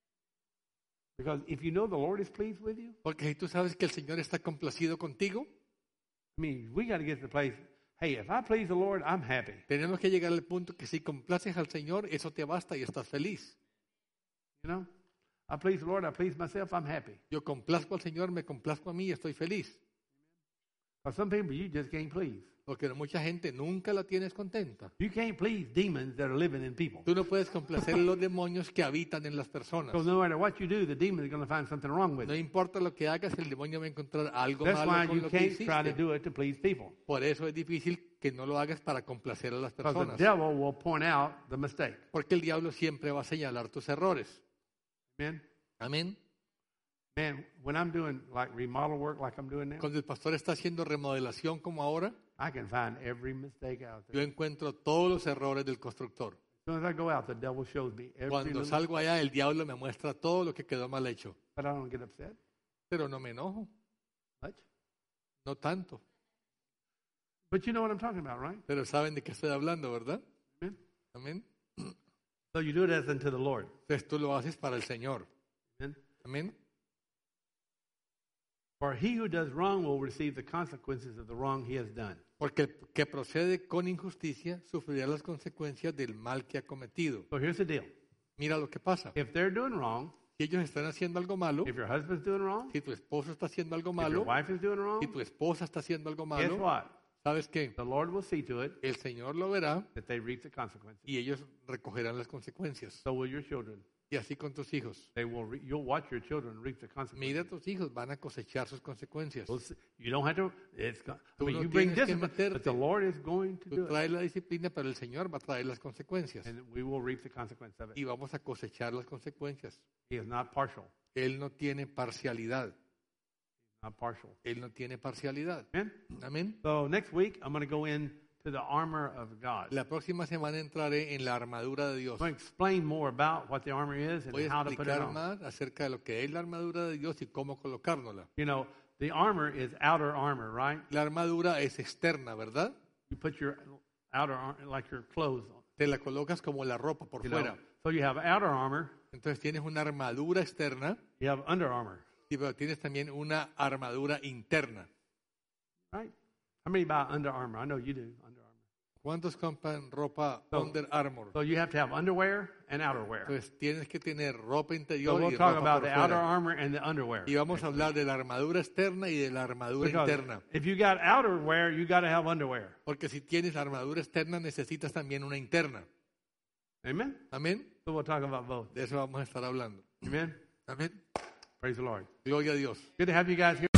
Because if you know the Lord is pleased with you, Porque si tú sabes que el Señor está complacido contigo, I mean, we got to get to the place, hey, if I please the Lord, I'm happy. tenemos que llegar al punto que si complaces al Señor, eso te basta y estás feliz. You know? I please the Lord, I please myself, I'm happy. Yo complazco al Señor, me complazco a mí y estoy feliz. Because some people you just can't please. Porque mucha gente nunca la tienes contenta. You can't please demons that are living in people. Tú no puedes complacer a los demonios que habitan en las personas. So no matter what you do, the demon is going to find something wrong with No it. importa lo que hagas, el demonio va a encontrar algo That's why malo con you lo que can't try to hiciste. do it to please people. Por eso es difícil que no lo hagas para complacer a las Because the personas. devil will point out the mistake. Porque el diablo siempre va a señalar tus errores. Amen? Amén. Man, when I'm doing like remodel work like I'm doing now, Cuando el pastor está haciendo remodelación como ahora, I can find every mistake out yo there. encuentro todos los errores del constructor. As soon as I go out, the devil shows me every Cuando little, salgo allá, el diablo me muestra todo lo que quedó mal hecho. but I don't get upset Pero no me enojo, much. no tanto. But you know what I'm talking about, right? Pero saben de qué estoy hablando, ¿verdad? Amen? Amén. So you do it as unto the Lord. Entonces tú lo haces para el Señor. Amen? Amén. For he who does wrong will receive the consequences of the wrong he has done. Porque el que procede con injusticia sufrirá las consecuencias del mal que ha cometido. So here's the deal. Mira lo que pasa. If they're doing wrong, Si ellos están haciendo algo malo, if your husband's doing wrong, si tu esposo está haciendo algo if your malo, wife is doing wrong, si tu esposa está haciendo algo guess malo, what? ¿sabes qué? The Lord will see to it El Señor lo verá that they reap the consequences. y ellos recogerán las consecuencias. So will your children. Y así con tus hijos. You'll watch your children reap the consequences. Mira, tus hijos van a cosechar sus consecuencias. You don't have to. Tú no you bring tienes que discipline, but the meterte. Lord is going to Tú do it, traes la disciplina, pero el Señor va a traer las consecuencias. and we will reap the consequence of it. Y vamos a cosechar las consecuencias. He is not partial. Él no tiene parcialidad. Not partial. Él no tiene parcialidad. Amen. Amén. So next week I'm going to go into the armor of God. La próxima semana entraré en la armadura de Dios. I'm going to explain more about what the armor is and Voy a how to put it explicar on. más acerca de lo que es la armadura de Dios y cómo colocárnosla. You know, the armor is outer armor, right? La armadura es externa, ¿verdad? You put your outer armor like your clothes on. Te la colocas como la ropa por You know? fuera. So you have outer armor, Entonces tienes una armadura externa you have under armor, y pero tienes también una armadura interna. right? How many buy Under Armour? I know you do, Under Armour. ¿Cuántos compran ropa So- Under Armour? So you have to have underwear and outerwear. Entonces tienes que tener ropa So interior we'll y talk ropa about por the outer fuera. armor and the underwear. Y vamos a hablar de la armadura externa y de la armadura Because interna. if you got outerwear, you got to have underwear. Porque si tienes armadura externa, necesitas también una interna. Amen? Amén. So we'll talk about both. De eso vamos a estar hablando. Amen? Amén. Praise the Lord. Gloria a Dios. Good to have you guys here.